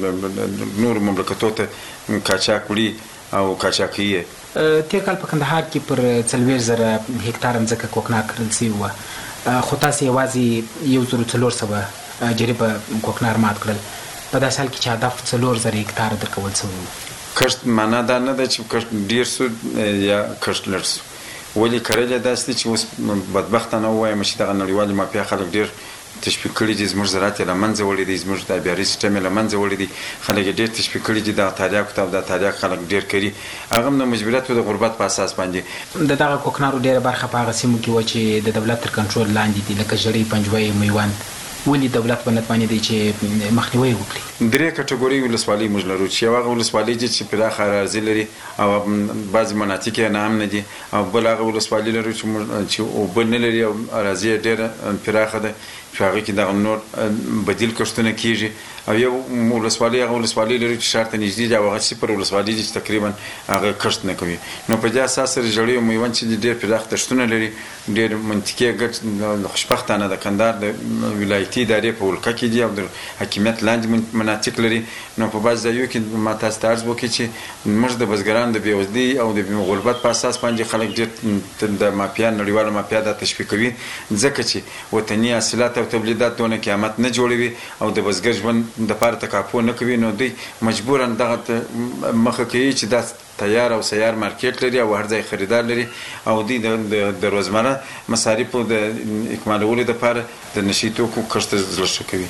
چې نور مملکتونو ته قاچاق وړي او قاچاقي یې. تیر کال په کندهار کې پر 40,000 هکتار ځمکه کوکنار کرل شوی و خو تاسو یوازې 1,400 جریبه کوکنار مات کړل. په داسې حال کې چې هدف 4,000 هکتار درکول شوی. کښت معنا دا نه ده چې کښت ډیر سو یا کښت لږ سو. ولې کړل داسې چې اوس بدبختانه وایم چې دغه نړیوالې مافیا خلک ډیر تشویق کړي دي. زموږ زراعت له منځه وړي دي، زموږ د بیاري سیستم له منځه وړي دي. خلک ډیر تشویق کړي دي د تاریخ او د تاریخ خلک ډیر کوي. هغه د مجبوریت او د غربت په اساس باندې د دغه کوکنارو ډیره برخه په هغه سیمو کې و چې د دولت تر کنټرول لاندې دي لکه ژړۍ، پنجوي، میوند. ولې دولت باندې باندې دی چې مخنیوي وکړي؟ 3 کټګوري ولسوالۍ موږ لرو چې یو هغه ولسوالۍ چې پراخه اراضي لري او بعض مناطق یې نه هم نه دي او بل هغه ولسوالۍ لرو چې او بل نه لري او اراضي ډېره پراخه ده چې هغه کې د نور بدیل کښتونه کیږي او یو ولسوالۍ هغه ولسوالۍ لري چې شرط نږدې دی او هغه صفر ولسوالۍ دي چې تقریبا هغه کښت نه کوي. نو په دې اساس سره ژړۍ او میوند چې ډېر پراخ کښتونه لري ډېر منطقي ګټ خوشبختانه د کندهار د ولایتي ادارې په ولکه کې دي او د حکومت لاندې مناطق لري. نو په بعض ځایو کې ما تاسو ته عرض وکړي چې موږ د بزګرانو د بیوزلۍ او د غربت په اساس باندې خلک ډېر د مافیا نړیواله مافیا د تشویق کوي ځکه چې وطني حاصلات او تولیدات دونه قیامت نه جوړوي او د بزګر ژوند د پاره تکافو نه کوي. نو دوی مجبورا دغه مخه کوي چې دا تیار او سیار مارکیټ لري او هر ځای خریدار لري او دوی د روزمره مصارفو د اکمالولو لپاره د نشئی توکو کښت زړه کوي.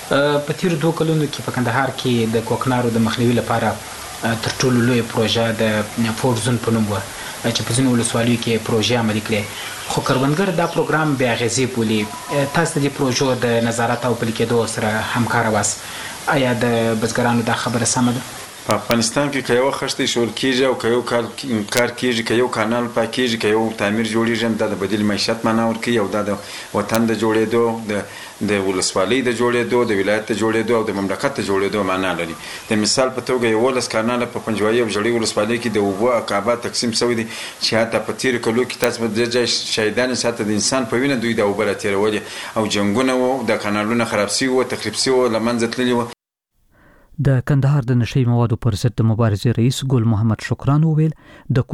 په تیر 2 کلونو کې په کندهار کې د کوکنارو د مخنیوي لپاره تر ټولو لوی پروژه د فور زون په نوم و چې په ځینو ولسوالیو کې پروژه عملي کړې خو کروندګر دا پروګرام بې اغېزې بولي. تاسو د پروژو د نظارت او پلي کېدو سره همکاره واست. آیا د بزګرانو دا خبره سمه ده؟ په افغانستان کې که یو خښته شول کېږي او که یو کار کېږي که یو کانال پاکېږي که یو تعمیر جوړېږي دا د بدیل معیشت معنا ورکوي او دا د وطن د جوړېدو د ولسوالۍ د جوړېدو د ولایت د جوړېدو او د مملکت د جوړېدو معنا لري. د مثال په توګه 11 کاناله په پنجوایي او ژړۍ ولسوالۍ کې د اوبو عقابات تقسیم شوي دي چې حتی په تېرو کلو کې تاسو به د ځای شهیدان ساته د انسان په وینه دوی د اوبه راتېرولې او جنګونه وو، د کانالونه خراب شوي وو، تخریب شوي وو، له منځه تللي وو. د کندهار د نشئی موادو پر ضد د مبارزې رئیس ګل محمد شکران وویل د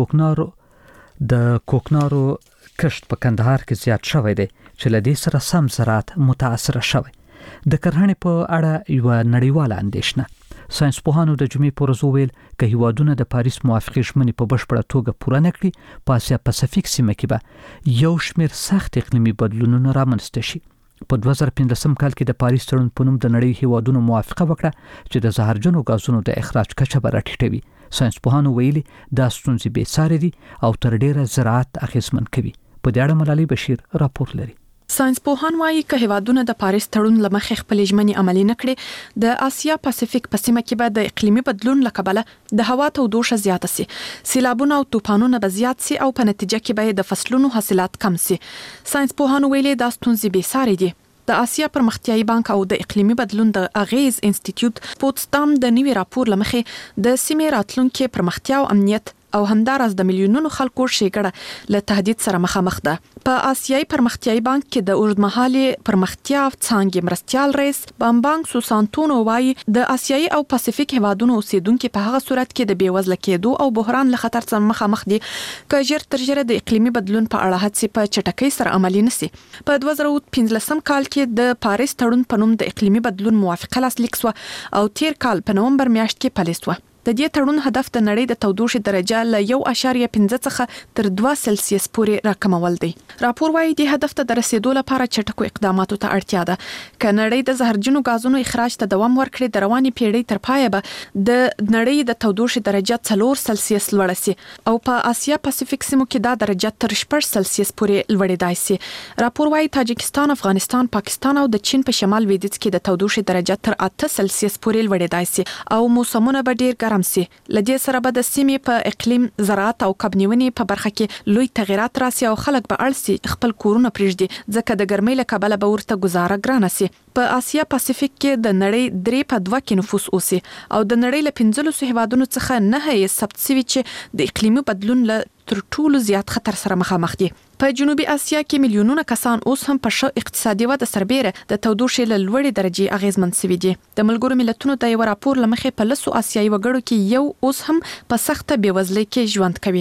کوکنارو کښت په کندهار کې زیات شوی دی چې له دې سره سم زراعت متاثر شوی. د کرهڼې په اړه یو نړیواله اندېښنه ساينس پوهانو د جمعې پر ورځ وویل که هیوادونه د پاریس موافقې ژمنې په بشپړه توګه پوره نه کړي په اسیا پاسفیک سیمه کې به یو شمېر سخت اقلیمي بدلونونه رامنځته شي. په 2015 کال کې د پاریس تړون په نوم د نړۍ هیوادونو موافقه وکړه چې د زهرجنو غازونو د اخراج کچه به راټیټوي. ساينس پوهانو ویلي دا ستونزې بې ساري دي او تر ډیره زراعت اغیزمن کوي. په دې اړه ملالۍ بشیر راپور لري. ساينس پوهان وايي که هیوادونه د پاریس تړون لمخې خپل ژمنې عملي نکړي د آسیا پاسفیک په سیمه کې به د اقلیمي بدلون له کبله د هوا تودوخه زیاته سي، سیلابونه او طوفانونه به زیات سي او په نتیجه کې به د فصلونو حاصلات کم سي. ساينس پوهان ویلي دا ستونزې بې ساري دي. د آسیا پرمختیایي بانک او د اقلیمي بدلون د اغیز انسټیټیوټ پوتسدام د نوي راپور لمخې د سیمې راتلونکو پرمختیا او امنیت او همدارس د میلیونونو خلکو شیګړه له تهدید سره مخامخ ده. په آسیایي پرمختیایي بانک کې د اوږدمهالي پرمختیا څانګې مرستيال رئیس بامبانګ سوسانتونو وايي د آسیایي او پاسفیک هیوادونو اوسیدونکو په هغه صورت کې د بیوزله کېدو او بحران له خطر سره مخامخ دي که ژر تر ژره د اقلیمي بدلون په اړه هڅې په چټکۍ سره عملي نشي. په 2015 کال کې د پاریس تړون په نوم د اقلیمي بدلون موافقه لاسلیک شو او تیر کال په نومبر میاشت کې پلي شو. د دې تړون هدف د نړۍ د تودوخې درجه له 1.5 څخه تر 2 سلسیس پورې راکمول دی. راپور وايي د هدف ته د رسیدو لپاره چټکو اقداماتو ته اړتیا ده. که نړۍ د زهرجنو غازونو اخراج ته دوام ورکړي د رواني پیړۍ تر پایه به د نړۍ د تودوخې درجه 4 سلسیس لوړ شي او په آسیا پاسفیک سیمو کې دا درجه تر 6 سلسیس پورې لوړېدای شي. راپور وايي تاجکستان، افغانستان، پاکستان او د چین په شمال لویدیځ کې د تودوخې درجه تر 8 سلسیس پورې لوړېدای شي او موسمونه به ډیر ګرم سي. لدې سره به د سیمې په اقلیم، زراعت او کبنیونې په برخه کې لوی تغیرات راسي او خلک به اړ سي خپل کورونه پرېږدي ځکه د ګرمۍ له کبله به ورته گزاره ګرانه سي. په آسیا پاسفیک کې د نړۍ 3.2 کې نفوس اوسي او د نړۍ له 15 هیوادونو څخه 9 یې ثبت شوي چې د اقلیمي بدلون له تر ټولو زیات خطر سره مخامخ دي. په جنوبي آسیا کې میلیونونه کسان اوس هم په ښه اقتصادي وده سربېره د تودوخې له لوړې درجې اغیزمن شوي دي. د ملګرو ملتونو د یو راپور لمخې په 10 آسیایي وګړو کې یو اوس هم په سخته بېوزلۍ کې ژوند کوي.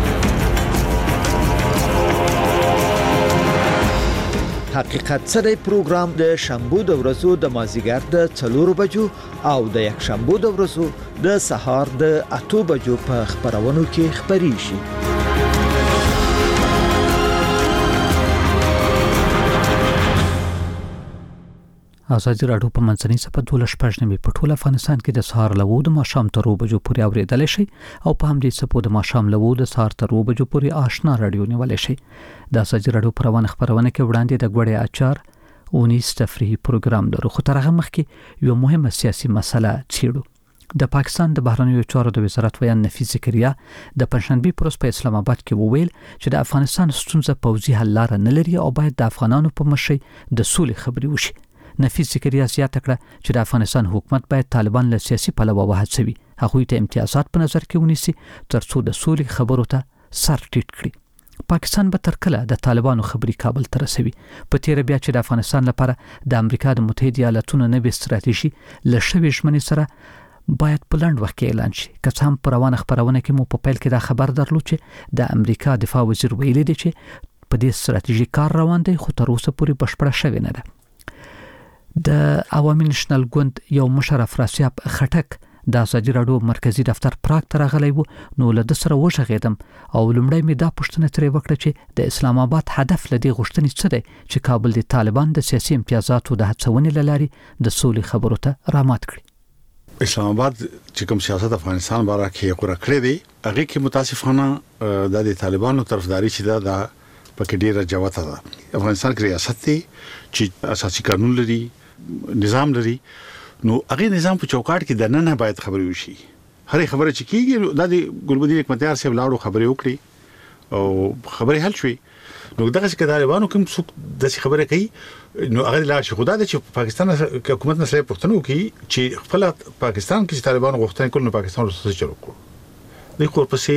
حقیقت سره پروګرام د شنبه د ورځو د مازیګر د 4 بجو او د یک شنبه د ورځو د سهار د 8 بجو په خبرونو کې خبري شي. ازادي راډیو په منځنۍ صفحه 12 په ټول افغانستان کې د سهار له 2 د ماښام تر 2 بجو پورې اوریدل شي او په همدې صفحه د ماښام له 2 د سهار تر 2 بجو پورې آشنا راډیو نیول شي. د ازادي راډیو پروانه خبرونه کې وړاندې د غوړې اچار 19 تفریحي پروګرام لرو خو تر هغه مخکې یو مهمه سیاسي مسله چیرو. د پاکستان د بهرنیو چارو د وزارت ویان نفیس زکریا د پنځشنبه پر ورځ په اسلام آباد کې وویل چې د افغانستان ستونزه پوځي حل لاره نه لري او باید د افغانانو په مشرۍ د سولې خبرې وشي. نفیس زکریا زیاته کړه چې د افغانستان حکومت باید طالبان له سیاسي پلوه وهڅوي، هغوی ته امتیازات په نظر کې ونیسي ترڅو د سولې خبرو ته سر ټیټ کړي. پاکستان به تر کله د طالبانو خبري کابل ته رسوي؟ په تیر بیا چې د افغانستان لپاره د امریکا د متحده ایالاتونو نوې ستراتیژي له شوې ژمنې سره باید په لنډ وخت کې اعلان شي. که څه هم په روانه خبرونه کې مو په پیل کې دا خبر درلود چې د امریکا دفاع وزیر ویلي دی چې په دې ستراتیژي کار روان دی خو تر اوسه پورې بشپړه شوې نه ده. د عوامي نېشنل ګوند یو مشر افراسیاب خټک د ازادي راډیو مرکزی دفتر پراګ ته راغلی و نو له د سره وژغېدم او لومړی مې دا پوښتنه ترې وکړه چې د اسلام آباد هدف له دې غوښتنې څه دی چې کابل د طالبان د سیاسي امتیازاتو د هڅونې له لارې د سولې خبرو ته رامات کړي. اسلام آباد چې کوم سیاست افغانستان باره کې غوړه کړې دی هغه کې متاسفانه د طالبانو طرفداري چې دا پکې ډیره جوته ده. افغانستان کې ریاست دی چې اساسي قانون لري، نظام لري، نو هغه نظام په چوکاټ کې د نن باید خبرې وشي. هرې خبره چې کیږي د ګلبدین حکمتیار صاحب لاړو خبرې وکړي او خبرې حل شوې نو دغه چې طالبانو کوم څوک د خبره کوي نو هغه لا شي خدای د چې پاکستان حکومت نه سره پښتنو کوي چې خپل پاکستان کې چې طالبانو غوښتنه کول نو پاکستان ورسره چلو کو د خو پسې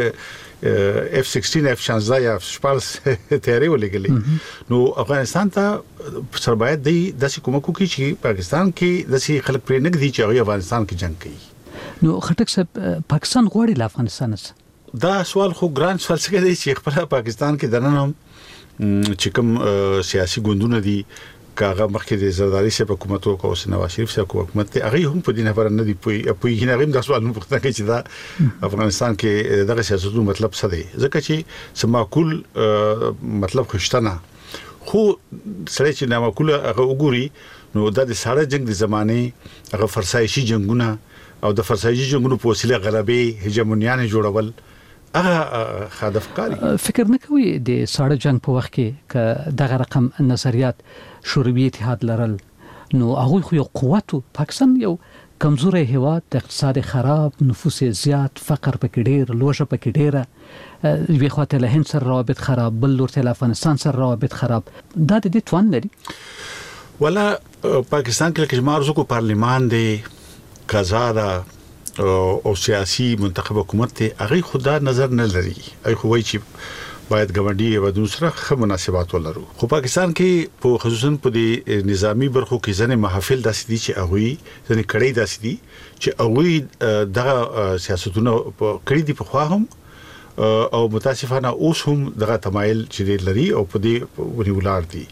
F16 F16 یا F15 تیاری ولګلې نو افغانستان ته سره باید د داسې کومک کوي چې پاکستان کې داسې خلک پرې نه دي چې هغه افغانستان کې جنگ کوي نو خټک صاحب پاکستان غواړي له افغانستان څخه دا سوال خو ګران سوال څنګه دی چې خپل پاکستان کې دننه چې کوم سیاسي ګوندونه دي کاغه مخکې د زرداری سره حکومت او نواز شریف سره حکومت ته هغه هم په دې نه نه دی په یې نه غیم د سوال نه پوښتنه کوي چې دا افغانستان کې دغه سیاستونو مطلب څه دی ځکه چې سماکول مطلب خوشتنه خو سره چې نامعقول هغه وګوري نو د ساړه جنگ د زمانه هغه فرسایشي جنگونه او د فرسایشي جنگونو په وسیله غلبې هجمونیان جوړول هغه هدف کاری فکر نه کوي د ساړه جنگ په وخت کې ک دغه رقم نظریات شوروي اتحاد لرل نو هغه خو یو قوت پاکستان یو کمزوري هواد د اقتصاد خراب نفوس زیات فقر پکې ډیر لوژه پکې ډیره وی خواته له هند سره روابط خراب بل ورته افغانستان سره روابط خراب دا د دې توان لري ولا پاکستان کې کشمارزو کو پارلیمان دی قزاده او سیاسي منتخب حکومت ته هغه خدا نظر نه لري هغه خو وایي چې باید ګوندی او دوسره خه مناسبات ولرو خو پاکستان کې په خصوصا په دې نظامی برخو کې ځنه محافل داسې دي چې هغه ځنه کړي داسې دي چې هغه دغه سیاستونه کړي دي په خوا هم او متاسفانه اوس هم دغه تمایل چې لري او په دې ولولار دي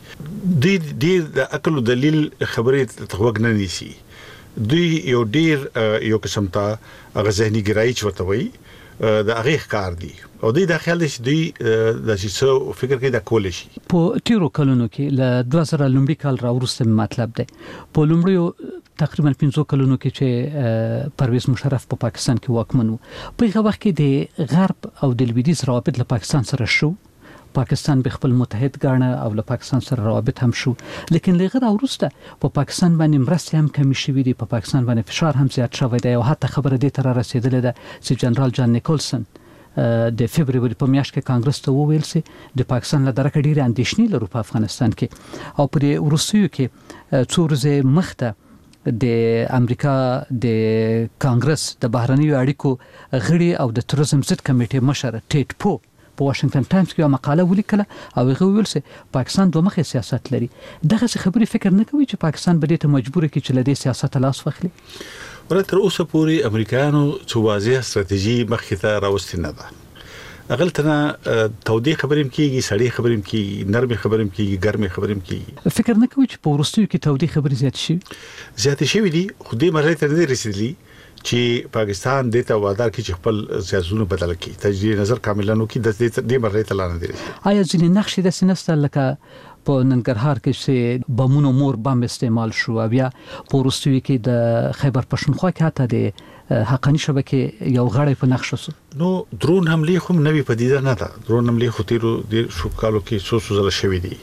د عقل او دلیل خبرې تخوګ نه نيسي دوی یو ډیر یو قسم ته هغه ذهني ګرایي چوته وي د هغه ښکار دي او دوی د خیال دي چې دوی د څه فکر کوي د کول شي په تیرو کلونو کې ل 2000 لومړي کال راورسته مطلب ده په لومړیو تقریبا 15 کلونو کې چې پرویز مشرف په پاکستان کې واکمن وو په هغه وخت کې د غرب او د لویدیځ روابط له پاکستان سره شو پاکستان به خپل متحد ګاڼه او له پاکستان سره روابط هم شو لیکن لغه راورسته په پاکستان باندې مرستې هم کمی شوې دي په پاکستان باندې فشار هم زیات شوی دی او حتی خبره دې تر رسیدلې ده چې جنرال جان نیکولسن د فبراير په میاشت کې کانګرس ته وویل چې د پاکستان له درکه ډیره اندېښنې لرو په افغانستان کې او پر روسیو کې څو ورځې مخته د امریکا د کانګرس د بهرنیو اړیکو غړي او د تروریزم ضد کمیټې مشر ټیټ پو په واشنگټن ټایمز کې یو مقاله ولیکله او هغه ویل چې پاکستان دوه مخې سیاست لري دغه خبرې فکر نه کوي چې پاکستان به دې ته مجبور کړي چې له دې سیاست لاس واخلي ورته اوسه پوری امریکایانو څو واضح ستراتیژي مخې ته راوستي نه ده اغلتنا تودې خبرې کیږي سړې خبرې کیږي نرمې خبرې کیږي ګرمې خبرې کیږي فکر نه کوي چې په ورستیو کې تودې خبرې زیات شي دي خو دې مرحله ته نه رسیدلی چې پاکستان د ته وادار کې چې خپل سیاستونه بدل کړي تجدید نظر کاملانو کې د دې مرحله ته لاندې دي آیا ځینې نقشې د سینسته لکه په ننګرهار کې چې بمونو مور بم استعمال شو بیا په ورستیو کې د خیبر پښتونخوا کې حتی د حقانی شبکې یو غړی په نقش شو نو درون حمله هم نوې پدیده نه ده درون حمله خو تیرو د شو کالو کې څو زله شوې دي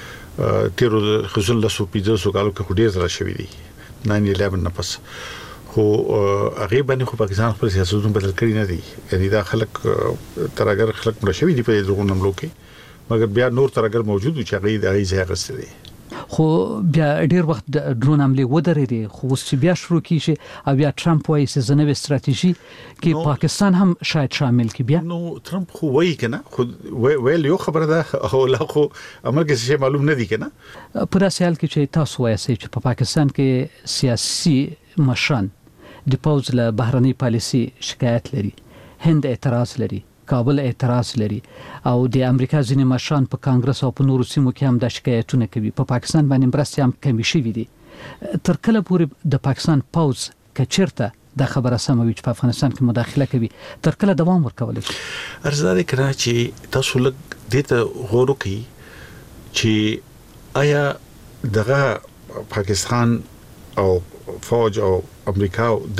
تیرو خزل له سو پیځو سو کالو کې ډیر زله شوې دي 9/11 نه پس خو هغه باندې خو پاکستان خپل سیاستونه بدل کړی نه دي یعنی دا خلک ترګر خلک مړ شوی دي په درون حملو کې مګر بیا نور ترګر موجود چې هغه د ځای غسته دي خو بیا ډیر وخت درون حمله ودرېدي خو چې بیا شروع کیږي او بیا ټرمپ وایي چې زنوې ستراتیژي کې پاکستان هم شاید شامل کی بیا نو ټرمپ خو وایي کنه خو ویل یو خبره ده او لا خو عمل کې څه معلوم نه دي کنه په داسې حال کې چې تاسو وایي چې په پاکستان کې سیاسي مشران د پوز له بهرنی پالیسی شکایت لري هند اعتراض لري کابل اعتراض لري او د امریکا ځینې مشران په کانګرس او په نورو سیمو کې هم د شکایتونه کوي په پاکستان باندې مرستې هم کمی شوې دي تر کله پورې د پاکستان پوز کچرته د خبره سموي چې په افغانستان کې مداخله کوي تر کله دوام ورکول شي ارزاده کړه چې تاسو لږ دته غور وکړئ چې آیا دغه پاکستان او فوج او امریکا د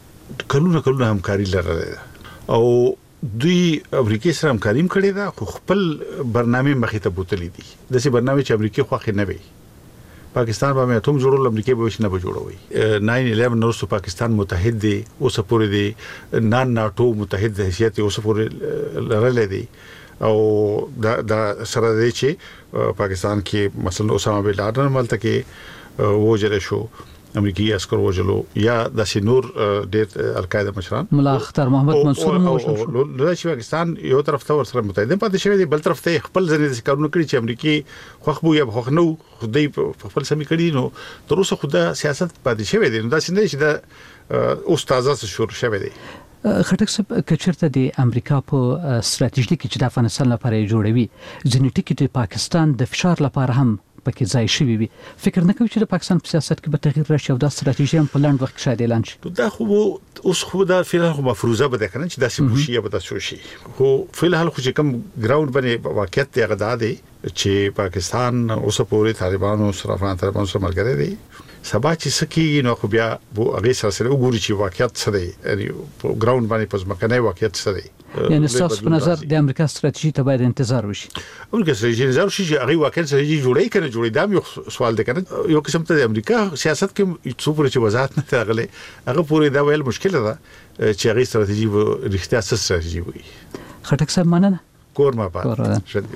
کلونه همکاري لرله او دوی امریکای سره همکاري کړې ده خو خپل برنامه مخې ته بوتلې دي د څه برنامه چې امریکای خوښ نه وي پاکستان به اتوم جوړول امریکا به وښنه به جوړوي 9/11 نو پاکستان متحد دی اوس پورې دی ناتو متحد حیثیت اوس پورې لرلې دی او دا سره دی چې پاکستان کې مثلا اسامه بن لادن ملته کې وجل شو امریکایي عسكر وجلو یا د سينور ډېر القاعده مشران ملا اختر محمد منصور نو وشل شو نو چې پاکستان یو طرف ته ورسره متحد پاتې شوی دی بل طرف ته خپل ځنې کارونه کړی چې امریکای خوخبو یا خوخنو خدای په خپل سمې کړی نو تر اوسه خدای سیاست پاتې شوی دی نو دا څنګه چې د استادانو شروع شوی دی خټک صاحب کچرته د امریکا په ستراتیژي کې چې د افغانستان لپاره جوړوي ځینې ټکي د پاکستان د فشار لپاره هم پکې ځای شوی وي فکر نه کوي چې د پاکستان په سیاست کې به تغییر راشي او دا ستراتیژي هم په لنډ وخت کې شاید اعلان شي دا خو اوس خو دا فعلا خو مفروضه به ده کنه چې دا سیموشي به تاسو شي خو فعلا خو چې کوم ګراوند باندې واقعیت دی غدا دی چې پاکستان اوس پورې طالبانو سره طالبانو سره ملګری دی سبا چې سکی نو خو بیا بو هغه سره وګوري چې واقعیت څه دی یعنی په ګراوند باندې پس مکنه واقعیت څه دی یعنی تاسو په نظر د امریکا ستراتیژي ته باید انتظار وشي امریکا ستراتیژي انتظار وشي چې هغه واقعیت ستراتیژي جوړی کنه جوړی دا یو سوال دی کنه یو قسم ته د امریکا سیاست کې څو پورې چې وضاحت نه تغله هغه پورې دا ویل مشکل ده چې هغه ستراتیژي رښتیا څه ستراتیژي وي خټک صاحب مننه کور ما پات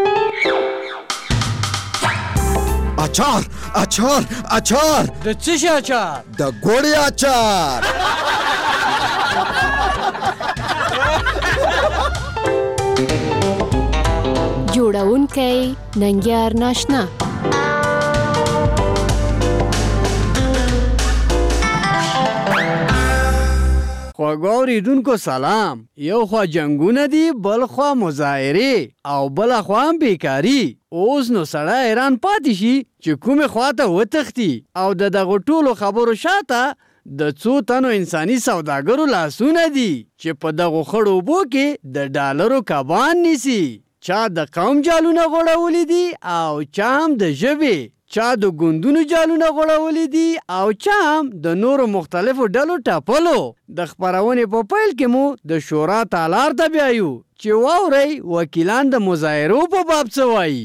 اچار اچار اچار د څه شي اچار د ګوړې اچار جوړونکی ننګیار ناشنا خواږه اوریدونکو سلام یو خوا جنگونه دي بل خوا مظاهرې او بل خوا هم بیکاري اوس نو سړی حیران پاتې شي چې کومې خواته وتښتي او د دغو ټولو خبرو شاته د څو تنو انساني سوداګرو لاسونه دي چې په دغو خړو اوبو کې د ډالرو کبان نیسي چا د قوم جالونه غوړولي دي او چا هم د ژبې چا د ګوندونو جالونه غوړولي دي او چا هم د نورو مختلفو ډلو ټاپلو د خپرونې په پیل کې مو د شورا تالار ته بیایو چې واورئ وکیلان د مظاهرو په باب څه وایي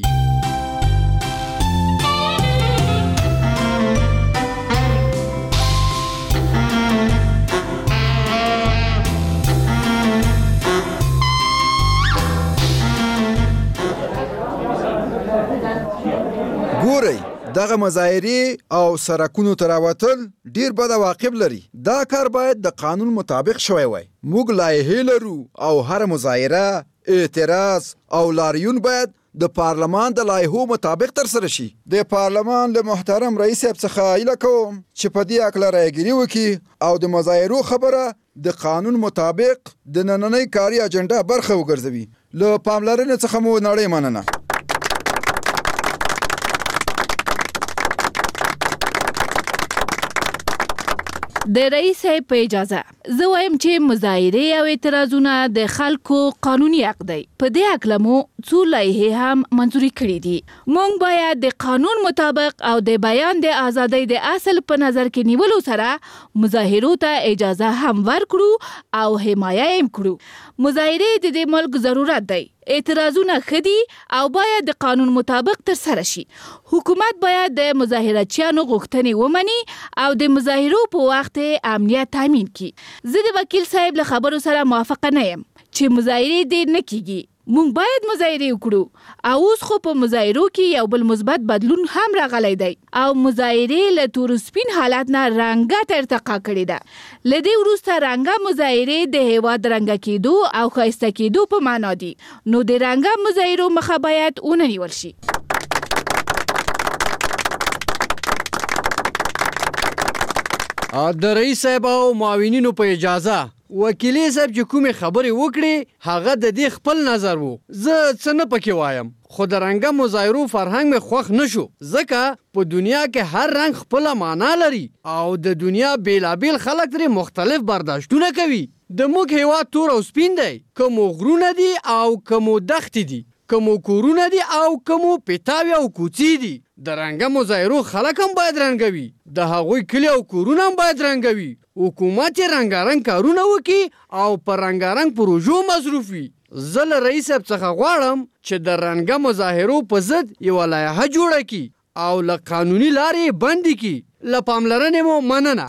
ګورئ دغه مظاهرې او سرکونو ته راوتل ډیر بد عواقب لري دا کار باید د قانون مطابق شوی وای موږ لایحې لرو او هر مظاهره اعتراض او لاریون باید د پارلمان د لایحو مطابق ترسره شي د پارلمان له محترم رئیس صاحب څخه هیله کوم چې په دې اړه رايګري وکړي او د مظاهرو خبره د قانون مطابق د نننۍ کاري اجنډا برخه وګرځوي له پاملرنې څخه مو نړۍ مننه د رئیس صاحب په اجازه زه وایم چې مظاهرې او اعتراضونه د خلکو قانوني حق دی په دې اړه مو څو لایحې هم منځوري کړې دي موږ باید د قانون مطابق او د بیان د ازادۍ د اصل په نظر کې نیولو سره مظاهرو ته اجازه هم ورکړو او حمایه هم کړو مظاهرې د دې ملک ضرورت دی اعتراضونه خدي او باید د قانون مطابق ترسره شي حکومت باید د مظاهرچیانو غوښتنې ومني او د مظاهرو په وخت امنیت تامین کړي زه د وکیل صاحب له خبرو سره موافقه نه یم چې مظاهرې دې نه کیږي مونږ باید مظاهرې وکړو او اوس خو په مظاهرو کې یو بل مثبت بدلون هم راغلی دی او مظاهرې له تور سپین حالت نه رنګه ته ارتقا کړې ده له دې وروسته رنګه مظاهرې د هیواد رنګه کېدو او ښایسته کېدو په معنا دي نو د رنګه مظاهرو مخه باید ونیول شي د رئیس صاحب او معاونینو په اجازه وکیلی صاحب چې کومې خبرې وکړې هغه د دې خپل نظر وو زه څه نه پکې وایم خو د رنګه مظاهرو فرهنګ مې خوښ نه شو ځکه په دنیا کې هر رنګ خپله معنا لري او د دنیا بیلابیل خلک ترې مختلف برداشتونه کوي د موږ هیواد تور او سپین دی که مو غرونه دي او که مو دښتې دي که مو کورونه دي او که مو پیتاوي او کوڅې دي د رنګه مظاهرو خلک هم باید رنګوي د هغوی کلي او کورونه هم باید رنګوي حکومت یې رنګارنګ کارونه وکړي او په رنګارنګ پروژو مصروف وي زه له رئیس صاحب څخه غواړم چې د رنګه مظاهرو په ضد یوه لایحه جوړه کړي او له قانوني لارې بندي کی. له پاملرنې مو مننه.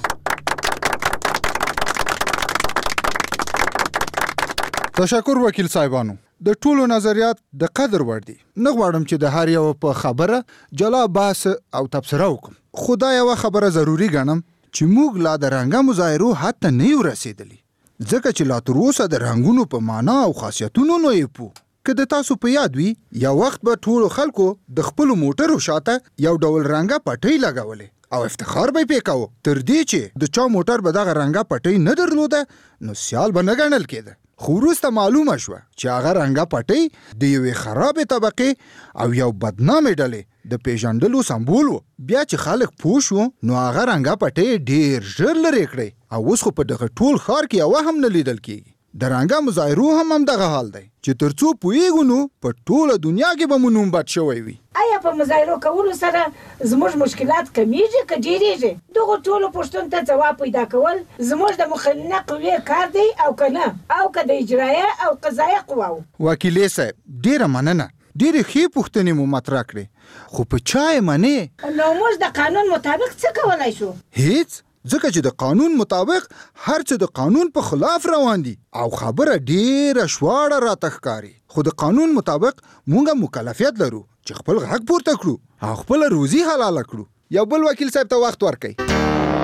تشکر وکیل صاحبانو. د ټولو نظریات د قدر وړ دي. نه غواړم چې د هر یو په خبره جلا بحث او تبصره وکم. خو دا یوه خبره ضروري ګڼم چې موږ لا د رنګه مظاهرو حد ته نه یو رسېدلي، ځکه چې لا تر اوسه د رنګونو په معنا او خاصیتونو نه یې پوه. که د تاسو په یاد وي، یو وخت به ټولو خلکو د خپلو موټرو شاته یو ډول رنګه پټۍ لګولې او افتخار به یې پې کوو. تر دې چې د چا موټر به دغه رنګه پټۍ نه درلوده نو سیال به نه ګڼل کېده. خو وروسته معلومه شوه چې هغه رنګه پټۍ د یوې خرابې طبقې او یو بدنامې ډلې د پیژندلو سمبول و. بیا چې خلک پوه شو نو هغه رنګه پټۍ ډېر ژر لرې کړی او اوس خو په دغه ټول ښار کې یوه هم نه لیدل کېږي. د رنګه مظاهرو هم دغه حال دی چې تر څو پوهېږو نو په ټوله دنیا کې به مو نوم بد شوی وي. آیا په مظاهرو کولو سره زموږ مشکلات کمیږي که ډېرېږي؟ دغو ټولو پوښتنو ته ځواب پیدا کول زموږ د مخننه قوې کار دی او که نه، او که د اجرایه او قضایه قواو. وکیلې صاحب ډېره مننه، ډېرې ښې پوښتنې مو مطرح کړې، خو په چا یې منې؟ نو موږ د قانون مطابق څه کولی شو؟ هیڅ، ځکه چې د قانون مطابق هر څه د قانون په خلاف روان دي او خبره ډېره شواړه راته ښکاري. خو د قانون مطابق موږ مکلفیت لرو چې خپل غږ پورته کړو او خپله روزي حلاله کړو. یو بل وکیل صاحب ته وخت ورکړئ.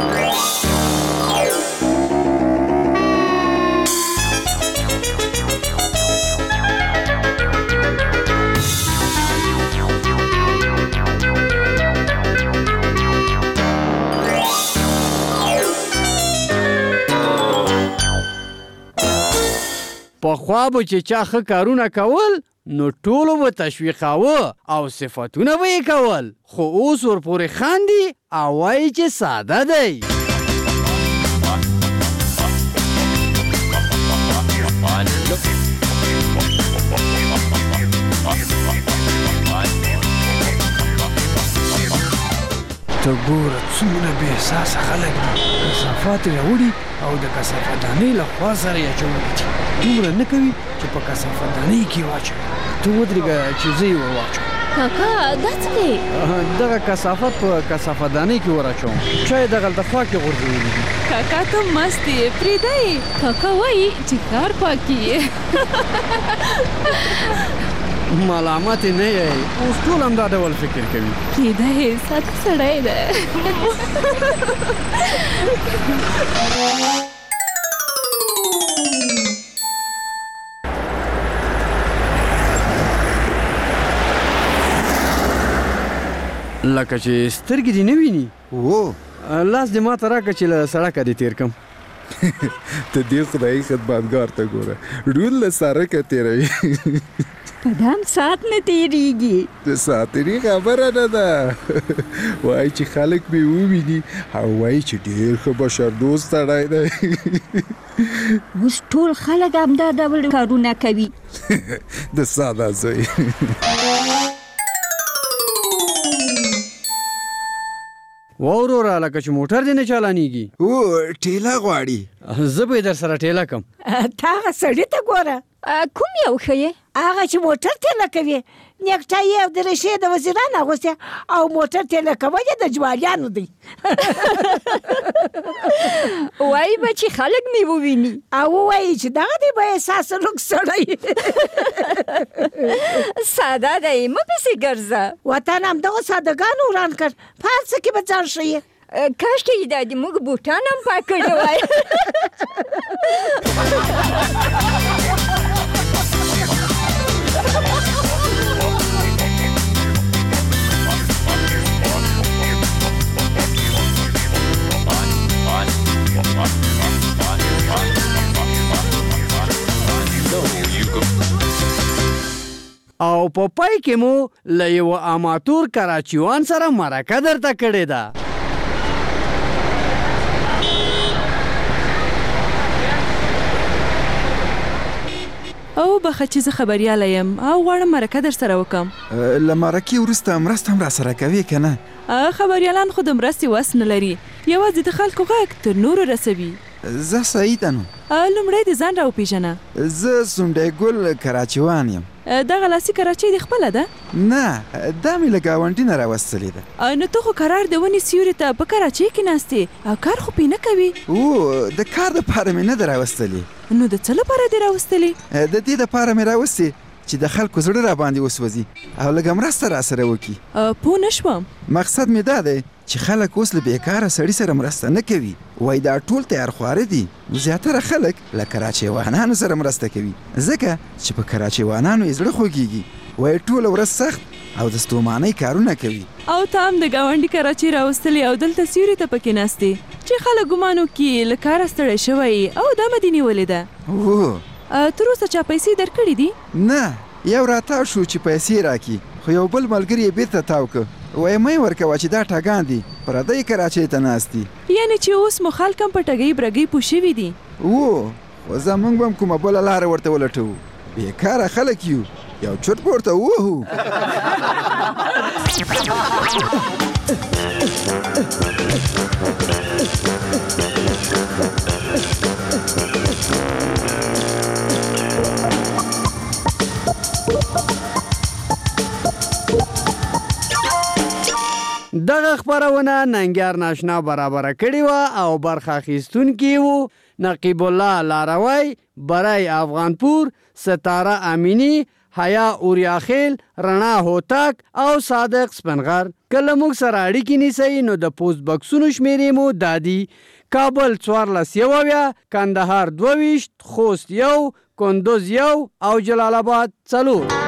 پخوا به چې چا ښه کارونه کول نو ټولو به تشویقاوه او صفتونه به یې کول، خو اوس ورپورې خاندي او وایي چې ساده دی. ته ګوره څومره بې احساسه خلک دي، کثافات یې راوړي او د کثافتدانۍ له خوا سره یې اچولي دي. دومره نه کوي چې په کثافتدانۍ کې واچوي. ته ودرېږه چې زه یې ور واچوم. کاکا دا څه کوې؟ دغه کثافت په کثافتدانۍ کې ور اچوم. چا یې دغلته خوا کې غورځولي دي. کاکا ته مست یې، پرېږده یې. کاکا وایي چې ښار پاکي یې. ملامت نه یې، اوس ټول هم دا ډول فکر کوي. پرېږده یې، ساده سړی دی. لکه چې سترګې دې نه ویني. لاس دې ماته راکړه چې له سړکه دې تېر کړم. ته دې خدایي خدمتګار ته ګوره، ډول له سړکه تېروي. په دام ساعت نه تېرېږي. د ساعتني خبره نه ده، وایي چې خلک مې وویني او وایي چې ډېر ښه بشردوست سړی دی. اوس ټول خلک همدا ډول کارونه کوي. د ساده زوی. وروره لکه چې موټر دې نه چالانېږي. ټیله غواړي. زه به یې در سره ټیله کړم. ته هغه سړي ته ګوره. کوم یو ښه یې؟ هغه چې موټر تېله کوي، نیکټای یې او د ریشې د وزیران اغوستې او موټر تېله کول یې د جوالیانو دی. وایي به چې خلک مې وویني او ووایي چې دغه دی به احساس روک سړی. ساده دی، مه پسې ګرځه. وطن همدغو سادهګانو وران کړ، په هر څه کې به ځان ښیي. کاشکې یې دا د موږ بوټان هم پاک کړي وای. او په پای کې مو له یو اماتور کراچیوان سره مرکه درته کړې ده. او بخه چې زه خبریاله یم او غواړم مرکه در سره وکم. له مرکې وروسته مرسته هم را سره کوي که نه؟ خبریالان خو د مرستې وس نه لري، یوازې د خلکو غږ تر نورو رسوي. زه سعید یم. لومړی د ځان راوپېژنه. زه سونډی ګل کراچیوان یم. دغه لاسي کراچۍ د خپله ده؟ نه، دا مې له ګاونډي نه راوستلې ده. نو ته خو کرار د ونې سیوري ته په کراچۍ کې ناستې او کار خو پې نه کوي. د کار دپاره مې نه ده راوستلې. نو د څه لپاره دې راوستلې؟ د دې دپاره مې راوستې چې د خلکو زړه را باندې وسوځي او لږه مرسته را سره وکړي. پوه نه شوم. مقصد مې دا دی چې خلک اوس له بیکاره سړي سره مرسته نه کوي. وایي دا ټول تیارخواره دي. زیاتره خلک له کراچیوانانو سره مرسته کوي ځکه چې په کراچیوانانو یې زړه خوږېږي. وایي ټوله ورځ سخت او د ستومانۍ کارونه کوي. او ته هم د ګاونډي کراچۍ راوستلې او دلته سیوري ته پکې ناستې چې خلک ګمان وکړي له کاره ستړی شوی او دا مې دې نیولې ده. تر اوسه چا پیسې درکړې دي؟ نه، یو راتاو شو چې پیسې راکړي، خو یو بل ملګري یې بیرته تاو که. وایي مه یې ورکوه چې دا ټګان دي، پردی کراچۍ ته ناست دي. یعنې چې اوس مو خلک هم په ټګۍ برګۍ پوه شوي دي؟ خو زموږ به هم کومه بله لاره ورته ولټوو. بیکاره خلک یو، یو چوټ به ورته ووهو. دغه خبرونه ننګیار ناشنا برابره کړې وه او برخه اخیستونکي وو نقیب الله لاروی، برای افغانپور، ستاره امینی، حیا اوریاخیل، رڼا هوتک او صادق سپنغر. کله موږ سره اړیکې نیسئ نو د پوسټ بکسونو شمیرې مو دادي: کابل 14 کندهار 22 خوست 1 کندوز 1 او جلال آباد 4.